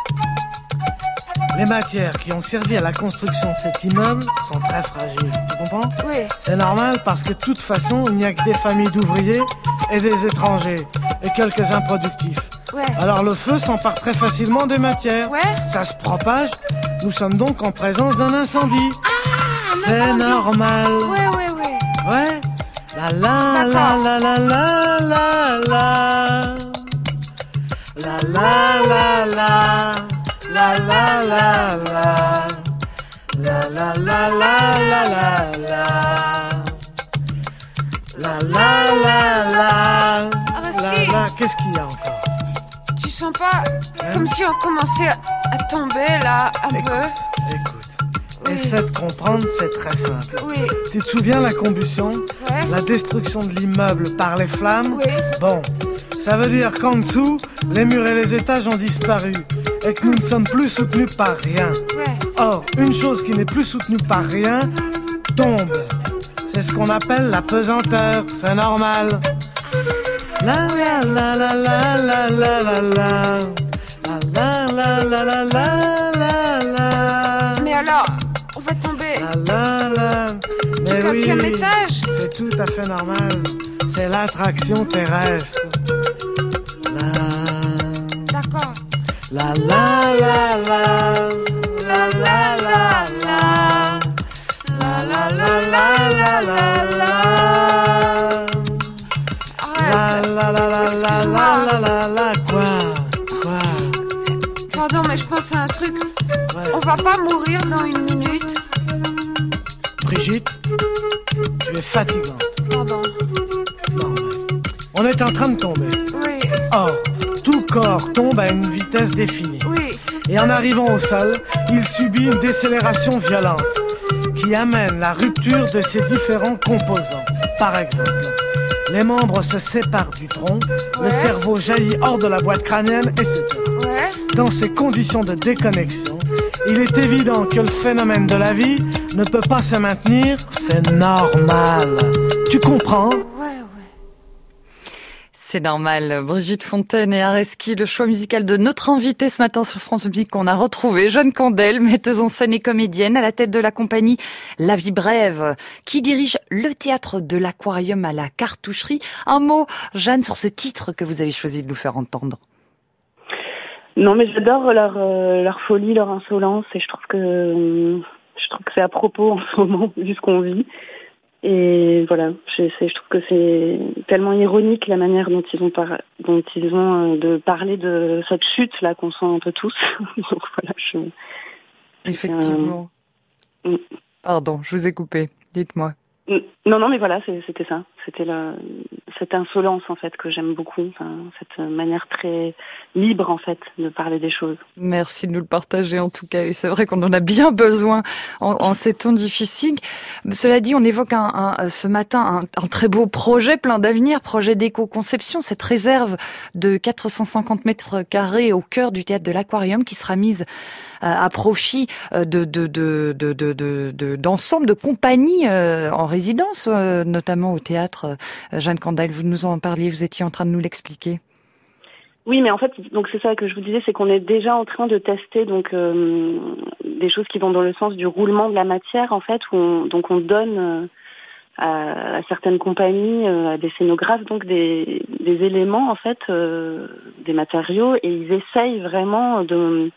Les matières qui ont servi à la construction de cet immeuble sont très fragiles. Tu comprends? Oui. C'est normal parce que de toute façon, il n'y a que des familles d'ouvriers et des étrangers et quelques improductifs. Ouais. Alors le feu s'empare très facilement des matières. Ouais. Ça se propage. Nous sommes donc en présence d'un incendie. Ah, un C'est incendie. normal. Ouais, ouais, ouais. Ouais. La la la la la la la la. La la la la. La la la la. La la la la la la la. La la la la. La la. Qu'est-ce qu'il y a encore? Tu sens pas hein? Comme si on commençait à tomber là, un écoute, peu? Écoute, oui. Essaie de comprendre, c'est très simple. Oui. Tu te souviens la combustion? Ouais. La destruction de l'immeuble par les flammes? Oui. Bon, ça veut dire qu'en dessous, les murs et les étages ont disparu et que nous ne sommes plus soutenus par rien. Ouais. Or, une chose qui n'est plus soutenue par rien tombe. C'est ce qu'on appelle la pesanteur, c'est normal. La la la la la la la la la. La la la la la la la. Mais alors, on va tomber La la la. Mais du quatrième oui, étage? c'est tout à fait normal. C'est l'attraction terrestre. La. D'accord. La la la la. La la la la. La la la la la la la. La la la la la la la la. Quoi? Quoi? Pardon, mais je pense à un truc. Ouais. On va pas mourir dans une minute? Brigitte, tu es fatigante. Pardon. Non, on est en train de tomber. Oui. Or, tout corps tombe à une vitesse définie. Oui. Et en arrivant au sol, il subit une décélération violente qui amène la rupture de ses différents composants. Par exemple, les membres se séparent du tronc, ouais. Le cerveau jaillit hors de la boîte crânienne et c'est tout. Ouais. Dans ces conditions de déconnexion, il est évident que le phénomène de la vie ne peut pas se maintenir, c'est normal. Tu comprends ? Ouais, ouais. C'est normal. Brigitte Fontaine et Areski, le choix musical de notre invitée ce matin sur France Musique qu'on a retrouvé. Jeanne Candel, metteuse en scène et comédienne à la tête de la compagnie La Vie Brève, qui dirige le théâtre de l'Aquarium à la Cartoucherie. Un mot, Jeanne, sur ce titre que vous avez choisi de nous faire entendre. Non, mais j'adore leur, euh, leur folie, leur insolence, et je trouve que euh, je trouve que c'est à propos en ce moment, vu ce qu'on vit. Et voilà, je, c'est, je trouve que c'est tellement ironique la manière dont ils ont, par, dont ils ont euh, de parler de cette chute là qu'on sent un peu tous. Donc voilà, je. Effectivement. Euh, Pardon, je vous ai coupé. Dites-moi. Non, non, mais voilà, c'était ça. C'était la, cette insolence, en fait, que j'aime beaucoup. Enfin, cette manière très libre, en fait, de parler des choses. Merci de nous le partager, en tout cas. Et c'est vrai qu'on en a bien besoin en, en ces temps difficiles. Cela dit, on évoque un, un, ce matin un, un très beau projet, plein d'avenir, projet d'éco-conception, cette réserve de quatre cent cinquante mètres carrés au cœur du théâtre de l'Aquarium qui sera mise à profit de, de, de, de, de, de, de, d'ensemble de compagnies en résidence, notamment au théâtre. Jeanne Candel, vous nous en parliez, vous étiez en train de nous l'expliquer. Oui, mais en fait, donc c'est ça que je vous disais, c'est qu'on est déjà en train de tester donc euh, des choses qui vont dans le sens du roulement de la matière, en fait, où on, donc on donne euh, à, à certaines compagnies, euh, à des scénographes, donc des, des éléments, en fait, euh, des matériaux, et ils essayent vraiment de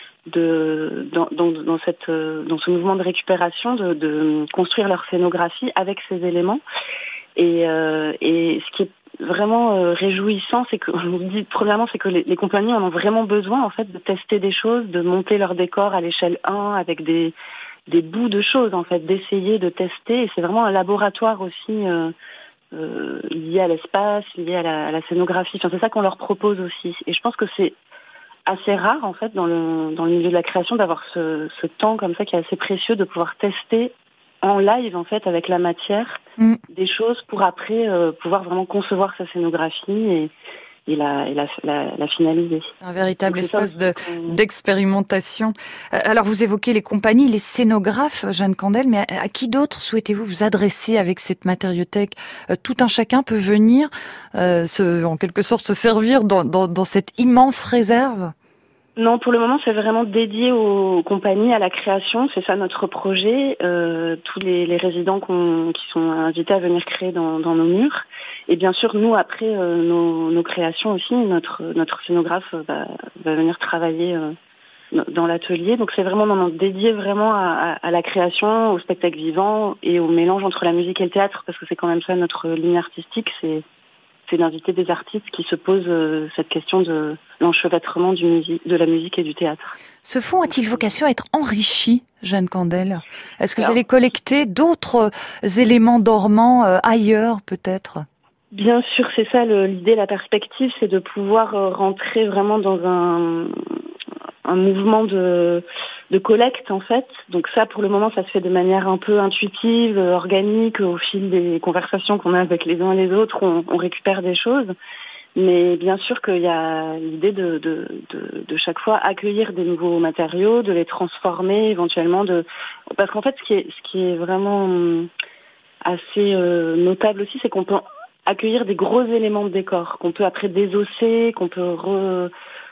de dans, dans, dans cette dans ce mouvement de récupération de, de construire leur scénographie avec ces éléments et euh, et ce qui est vraiment euh, réjouissant, c'est que on dit premièrement c'est que les, les compagnies en ont vraiment besoin en fait de tester des choses, de monter leur décor à l'échelle un avec des des bouts de choses en fait, d'essayer de tester, et c'est vraiment un laboratoire aussi euh, euh, lié à l'espace, lié à la, à la scénographie. Enfin, c'est ça qu'on leur propose aussi, et je pense que c'est assez rare en fait dans le dans le milieu de la création d'avoir ce, ce temps comme ça qui est assez précieux, de pouvoir tester en live en fait avec la matière mm. des choses pour après euh, pouvoir vraiment concevoir sa scénographie et, et, la, et la, la, la finaliser. Un véritable Donc, espace de, d'expérimentation. Alors vous évoquez les compagnies, les scénographes, Jeanne Candel, mais à, à qui d'autre souhaitez-vous vous adresser avec cette matériothèque ? Tout un chacun peut venir euh, se, en quelque sorte se servir dans, dans, dans cette immense réserve ? Non, pour le moment, c'est vraiment dédié aux compagnies, à la création. C'est ça notre projet. Euh, tous les, les résidents qu'on, qui sont invités à venir créer dans, dans nos murs. Et bien sûr, nous, après euh, nos, nos créations aussi, notre, notre scénographe va, va venir travailler euh, dans l'atelier. Donc c'est vraiment non, non, dédié vraiment à, à, à la création, au spectacle vivant et au mélange entre la musique et le théâtre, parce que c'est quand même ça notre ligne artistique. C'est c'est d'inviter des artistes qui se posent euh, cette question de l'enchevêtrement du musique, de la musique et du théâtre. Ce fonds a-t-il vocation à être enrichi, Jeanne Candel ? Est-ce que Alors, vous allez collecter d'autres éléments dormants euh, ailleurs, peut-être ? Bien sûr, c'est ça le, l'idée, la perspective, c'est de pouvoir euh, rentrer vraiment dans un, un mouvement de... de collecte en fait. Donc ça, pour le moment, ça se fait de manière un peu intuitive, organique, au fil des conversations qu'on a avec les uns et les autres, on, on récupère des choses. Mais bien sûr qu'il y a l'idée de, de, de, de chaque fois accueillir des nouveaux matériaux, de les transformer éventuellement, de parce qu'en fait, ce qui est, ce qui est vraiment assez euh, notable aussi, c'est qu'on peut accueillir des gros éléments de décor, qu'on peut après désosser, qu'on peut re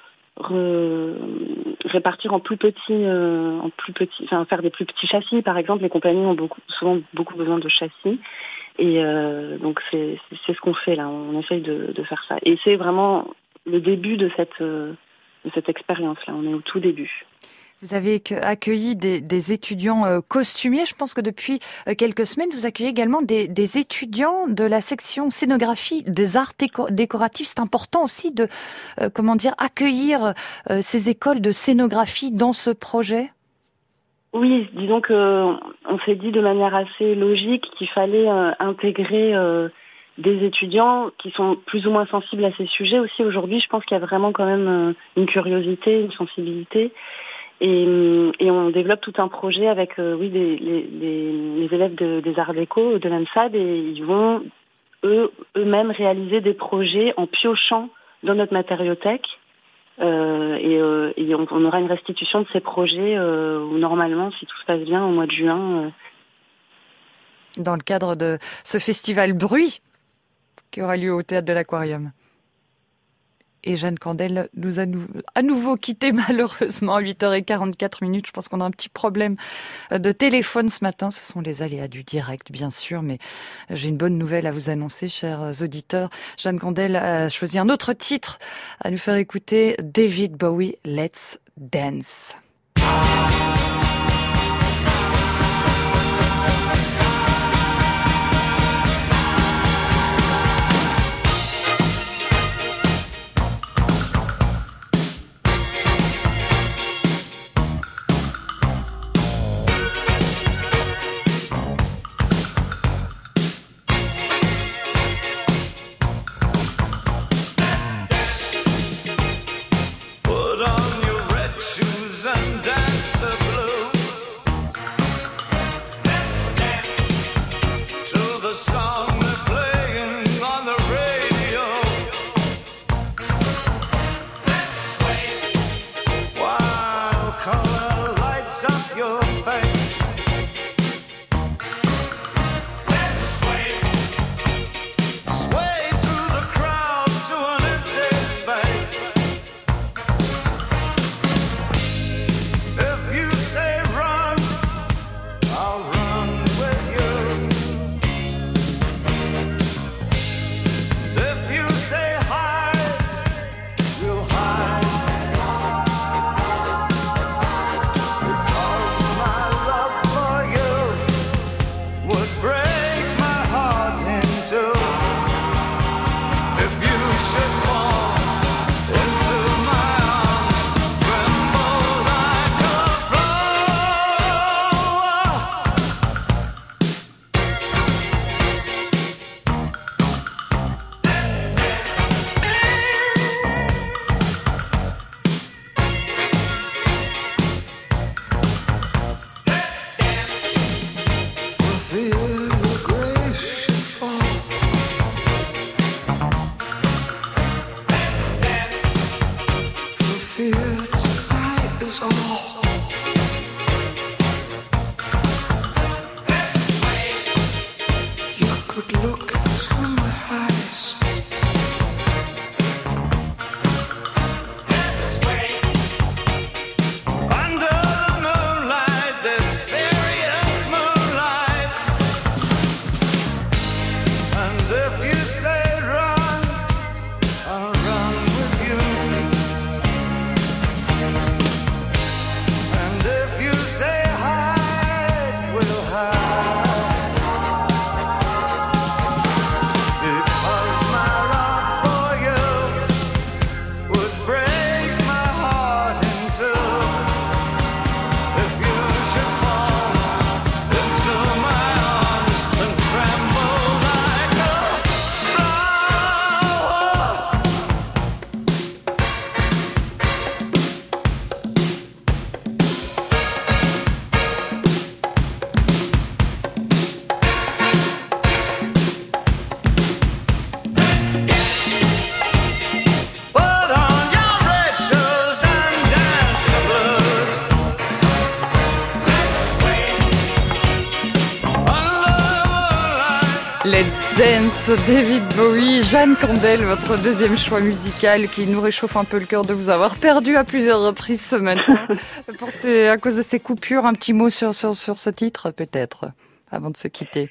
Re... répartir en plus petits, euh, en plus petits, enfin faire des plus petits châssis. Par exemple, les compagnies ont beaucoup, souvent beaucoup besoin de châssis, et euh, donc c'est, c'est c'est ce qu'on fait là. On essaye de, de faire ça, et c'est vraiment le début de cette euh, de cette expérience là. On est au tout début. Vous avez accueilli des, des étudiants euh, costumiers. Je pense que depuis euh, quelques semaines, vous accueillez également des, des étudiants de la section scénographie des arts déco- décoratifs. C'est important aussi de, euh, comment dire, accueillir euh, ces écoles de scénographie dans ce projet. Oui, disons que on s'est dit de manière assez logique qu'il fallait euh, intégrer euh, des étudiants qui sont plus ou moins sensibles à ces sujets aussi. Aujourd'hui, je pense qu'il y a vraiment quand même euh, une curiosité, une sensibilité. Et, et on développe tout un projet avec euh, oui des, les, les, les élèves de, des arts déco de l'A N S A D, et ils vont eux, eux-mêmes réaliser des projets en piochant dans notre matériothèque, euh, et, euh, et on, on aura une restitution de ces projets euh, où normalement, si tout se passe bien, au mois de juin. Euh... Dans le cadre de ce festival Bruit qui aura lieu au théâtre de l'Aquarium. Et Jeanne Candel nous a nou- à nouveau quitté malheureusement à huit heures quarante-quatre minutes. Je pense qu'on a un petit problème de téléphone ce matin. Ce sont les aléas du direct, bien sûr, mais j'ai une bonne nouvelle à vous annoncer, chers auditeurs. Jeanne Candel a choisi un autre titre à nous faire écouter, David Bowie, Let's Dance. Let's Dance, David Bowie, Jeanne Candel, votre deuxième choix musical qui nous réchauffe un peu le cœur de vous avoir perdu à plusieurs reprises ce matin. Pour ces, à cause de ces coupures, un petit mot sur, sur, sur ce titre peut-être, avant de se quitter.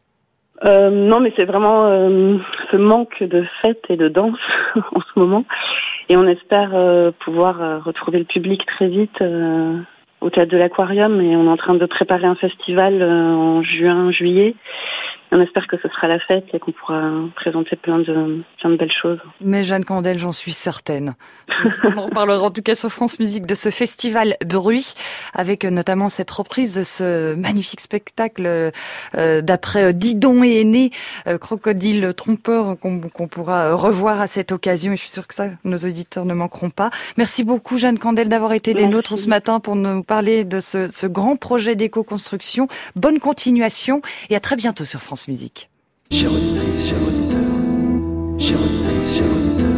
Euh, non, mais c'est vraiment euh, ce manque de fête et de danse en ce moment. Et on espère euh, pouvoir euh, retrouver le public très vite euh, au Théâtre de l'Aquarium. Et on est en train de préparer un festival euh, en juin, juillet. On espère que ce sera la fête et qu'on pourra présenter plein de, plein de belles choses. Mais Jeanne Candel, j'en suis certaine. On en reparlera en tout cas sur France Musique de ce festival Bruit, avec notamment cette reprise de ce magnifique spectacle euh, d'après Didon et Aîné, euh, Crocodile Trompeur, qu'on, qu'on pourra revoir à cette occasion. Et je suis sûre que ça, nos auditeurs ne manqueront pas. Merci beaucoup Jeanne Candel d'avoir été des nôtres ce matin pour nous parler de ce, ce grand projet d'éco-construction. Bonne continuation et à très bientôt sur France Musique. Chère auditrice, chère auditeur, chère auditrice, chère auditeur.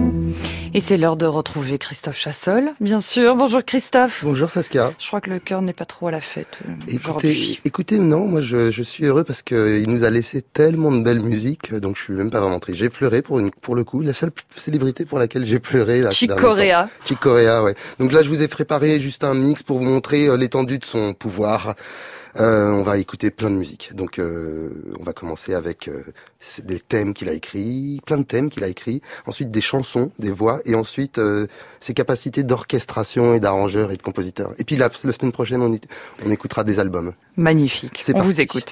Et c'est l'heure de retrouver Christophe Chassol, bien sûr. Bonjour Christophe. Bonjour Saskia. Je crois que le cœur n'est pas trop à la fête euh, écoutez, aujourd'hui. Écoutez, non, moi je, je suis heureux parce qu'il nous a laissé tellement de belle musique, donc je suis même pas vraiment triste. J'ai pleuré pour, une, pour le coup, la seule célébrité pour laquelle j'ai pleuré. Là, Chick Corea. Chick Corea, ouais. Donc là je vous ai préparé juste un mix pour vous montrer euh, l'étendue de son pouvoir. Euh, on va écouter plein de musique. Donc, euh, on va commencer avec euh, des thèmes qu'il a écrits, plein de thèmes qu'il a écrits. Ensuite, des chansons, des voix, et ensuite euh, ses capacités d'orchestration et d'arrangeur et de compositeur. Et puis la, la semaine prochaine, on, y, on écoutera des albums. Magnifique. C'est on parti. Vous écoute.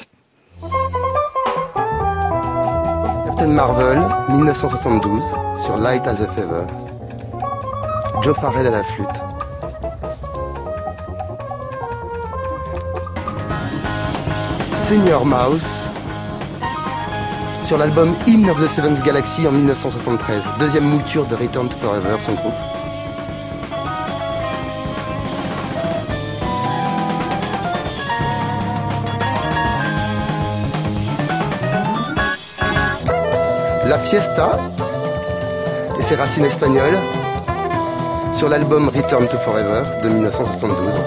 Captain Marvel, dix-neuf cent soixante-douze, sur Light as a Feather. Joe Farrell à la flûte. Senior Mouse sur l'album Hymn of the Seventh Galaxy en dix-neuf cent soixante-treize, deuxième mouture de Return to Forever, son groupe. La Fiesta et ses racines espagnoles sur l'album Return to Forever de dix-neuf cent soixante-douze.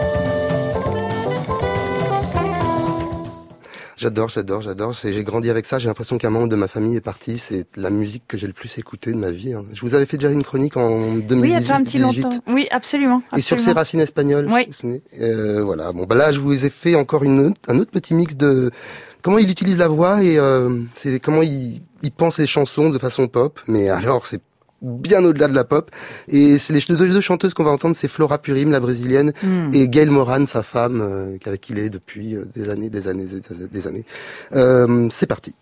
J'adore, j'adore, j'adore. C'est, j'ai grandi avec ça. J'ai l'impression qu'un membre de ma famille est parti. C'est la musique que j'ai le plus écoutée de ma vie. Je vous avais fait déjà une chronique en deux mille dix-huit. Oui, il y a déjà un petit longtemps. Oui, absolument. absolument. Et sur ses racines espagnoles. Oui. Euh, voilà. Bon, bah là, je vous ai fait encore une autre, un autre petit mix de comment il utilise la voix et euh, c'est comment il, il pense les chansons de façon pop. Mais alors, c'est bien au-delà de la pop. Et c'est les deux, deux chanteuses qu'on va entendre, c'est Flora Purim, la brésilienne, mm. et Gail Moran, sa femme, euh, avec qui il est depuis euh, des années, des années, des, des années. Euh, c'est parti.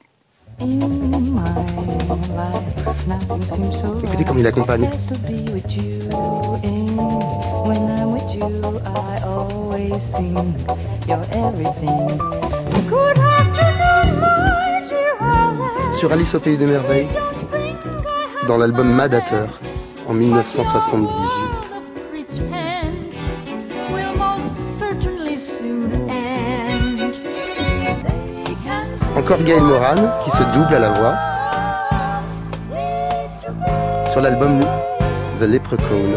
Écoutez comme il accompagne. Sur Alice au Pays des Merveilles, dans l'album Madater en dix-neuf cent soixante-dix-huit. Encore Gail Moran qui se double à la voix sur l'album The Leprechaun.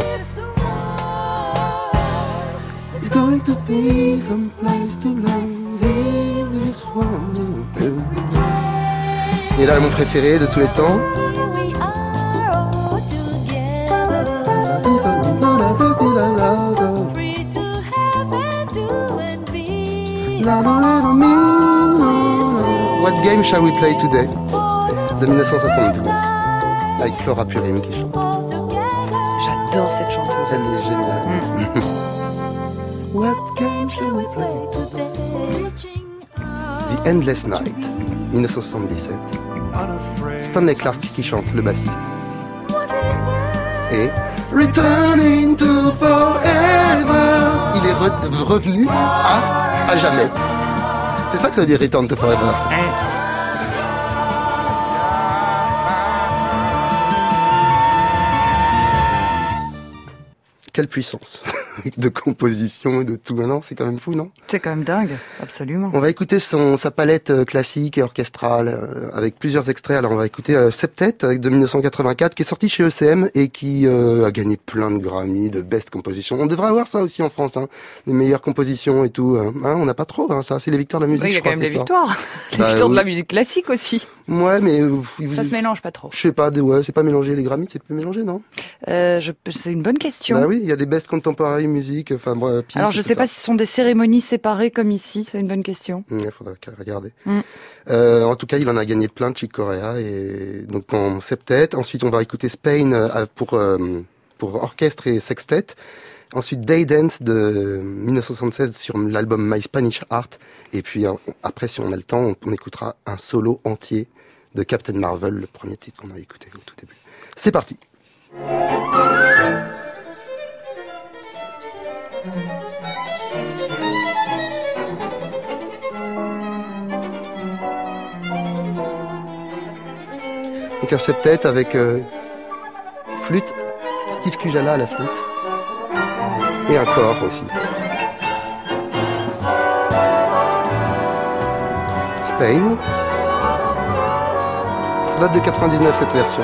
It's going to be some place to love this one. Et là, mon préféré de tous les temps. What game shall we play today? De dix-neuf cent soixante-douze. Avec Flora Purim qui chante. J'adore cette chanteuse. Elle est géniale. Mm. What game shall we play today? The Endless Night, dix-neuf cent soixante-dix-sept. Stanley Clarke qui chante, le bassiste. Et Returning to Forever. Il est re- revenu à, à jamais. C'est ça que ça veut dire Return to Forever. Quelle puissance de composition et de tout. Maintenant, c'est quand même fou, non? C'est quand même dingue, absolument. On va écouter son, sa palette classique et orchestrale euh, avec plusieurs extraits. Alors, on va écouter euh, Septet de dix-neuf cent quatre-vingt-quatre qui est sorti chez E C M et qui euh, a gagné plein de Grammy, de best composition. On devrait avoir ça aussi en France, hein, les meilleures compositions et tout. Hein, on n'a pas trop, hein, ça. C'est les victoires de la musique, oui, je crois. Il y a quand même des ça. victoires. Les bah, victoires oui. de la musique classique aussi. Ouais, mais vous, vous, ça se mélange pas trop. Je sais pas, ouais, c'est pas mélangé. Les Grammy, c'est plus mélangé, non? Euh, je, c'est une bonne question. Bah oui, il y a des best contemporary music, enfin bref. Alors je sais pas si ce sont des cérémonies séparées comme ici, c'est une bonne question. Il mmh, faudra regarder. Mm. Euh, en tout cas, il en a gagné plein de Chick Corea et donc en septet. Ensuite, on va écouter Spain pour euh, pour orchestre et sextet. Ensuite, Day Dance de dix-neuf cent soixante-seize sur l'album My Spanish Art. Et puis après, si on a le temps, on, on écoutera un solo entier de Captain Marvel, le premier titre qu'on a écouté au tout début. C'est parti. Donc un septet avec euh, flûte, Steve Kujala à la flûte, et un corps aussi. Spain. Ça date de quatre-vingt-dix-neuf cette version.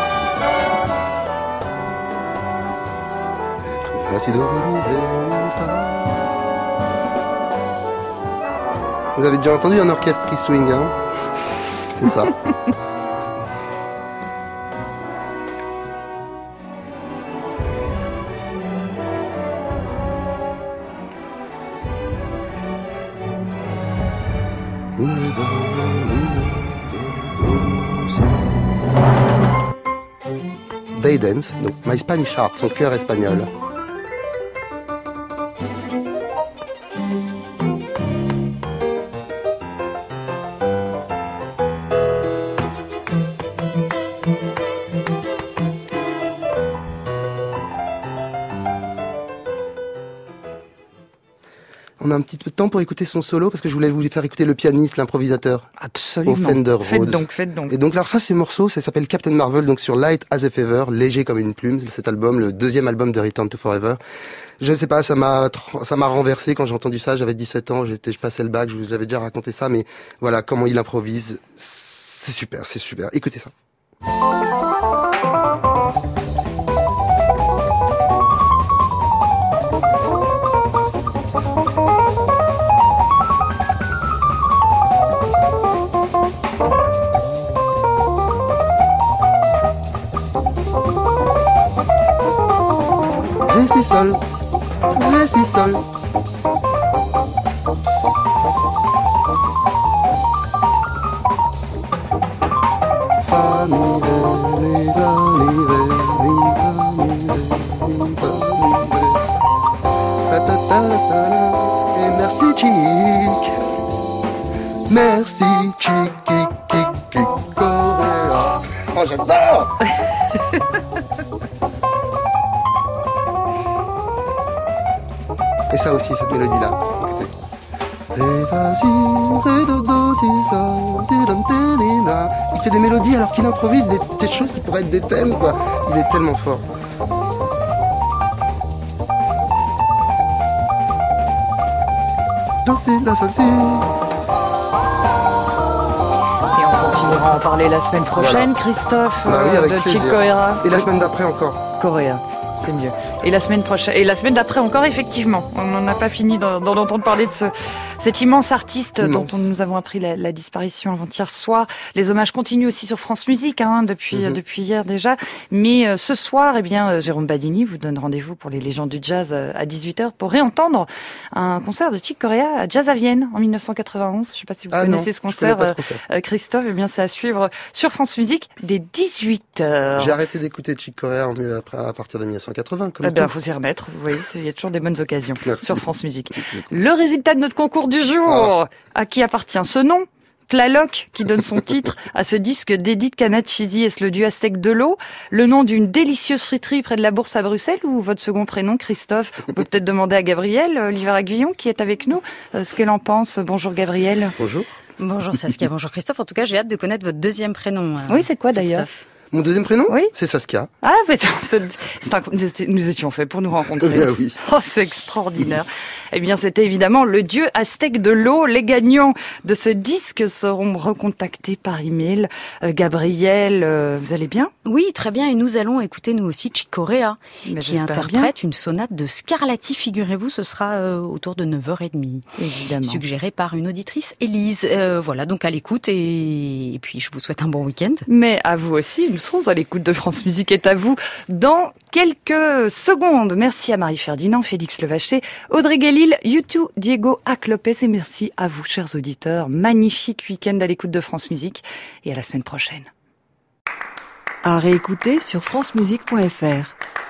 Vous avez déjà entendu un orchestre qui swing, hein? C'est ça. Day Dance, donc My Spanish Heart, son cœur espagnol. On a un petit peu de temps pour écouter son solo parce que je voulais vous faire écouter le pianiste, l'improvisateur. Absolument. Au Fender Rhodes. Faites donc, faites donc. Et donc, alors ça, ces morceaux, ça s'appelle Captain Marvel, donc sur Light as a Feather, léger comme une plume, cet album, le deuxième album de Return to Forever. Je sais pas, ça m'a, ça m'a renversé quand j'ai entendu ça, j'avais dix-sept ans, j'étais, je passais le bac, je vous avais déjà raconté ça, mais voilà, comment il improvise, c'est super, c'est super. Écoutez ça. Ré, si, sol, Ré, si, sol. Fa, mi, ré, mi, fa, mi, ré, mi, fa, mi, ré, mi, fa, mi, ré. Ta, ta, ta, ta, ta. Et merci Chick. Merci Chick, Chick, Chick, Chick, Corea. Oh, j'adore. Et ça aussi, cette mélodie-là. Écoutez. Il fait des mélodies alors qu'il improvise des, des choses qui pourraient être des thèmes, quoi. Il est tellement fort. Do, si, la, sol, si. Et on continuera à en parler la semaine prochaine, voilà. Christophe, bah oui, avec de plaisir. Chick Corea. Et la semaine d'après encore. Corea, c'est mieux. Et la semaine prochaine, et la semaine d'après encore, effectivement. On n'en a pas fini d'en, d'en entendre parler de ce, Cet immense artiste Immense. dont on, nous avons appris la, la disparition avant-hier soir. Les hommages continuent aussi sur France Musique, hein, depuis, mm-hmm. depuis hier déjà. Mais euh, ce soir, eh bien, euh, Jérôme Badini vous donne rendez-vous pour les légendes du jazz euh, à dix-huit heures pour réentendre un concert de Chick Corea à Jazz à Vienne en mille neuf cent quatre-vingt-onze. Je ne sais pas si vous ah connaissez non, ce concert, ce concert. Euh, Christophe. Eh bien, c'est à suivre sur France Musique dès dix-huit heures. J'ai arrêté d'écouter Chick Corea après, à partir de mille neuf cent quatre-vingts. Comme eh bien, tout. faut s'y remettre. Vous voyez, il y a toujours des bonnes occasions Merci. sur France Musique. Le résultat de notre concours du jour, ah. à qui appartient ce nom? Tlaloc, qui donne son titre à ce disque d'Edith Canachisi, est-ce le dieu aztèque de l'eau, le nom d'une délicieuse friterie près de la Bourse à Bruxelles, ou votre second prénom, Christophe? On peut peut-être demander à Gabrielle Livard-Aguillon, qui est avec nous, ce qu'elle en pense. Bonjour Gabrielle. Bonjour. Bonjour Saskia, bonjour Christophe. En tout cas, j'ai hâte de connaître votre deuxième prénom. Euh, oui, c'est quoi d'ailleurs? Mon deuxième prénom? Oui. C'est Saskia. Ah, mais c'est, c'est un, nous étions faits pour nous rencontrer. Ben oui. Oh, c'est extraordinaire. Eh bien, c'était évidemment le dieu aztèque de l'eau. Les gagnants de ce disque seront recontactés par email. Euh, Gabrielle, euh, vous allez bien? Oui, très bien. Et nous allons écouter nous aussi Chick Corea, mais qui interprète bien. Une sonate de Scarlatti. Figurez-vous, ce sera euh, autour de neuf heures trente. Évidemment. Suggéré par une auditrice, Élise. Euh, voilà, donc à l'écoute et... et puis je vous souhaite un bon week-end. Mais à vous aussi. Nous serons à l'écoute de France Musique est à vous dans quelques secondes. Merci à Marie-Ferdinand, Félix Levaché, Audrey Guélil, Yutu, Diego Aclopez et merci à vous, chers auditeurs. Magnifique week-end à l'écoute de France Musique et à la semaine prochaine. À réécouter sur francemusique point f r.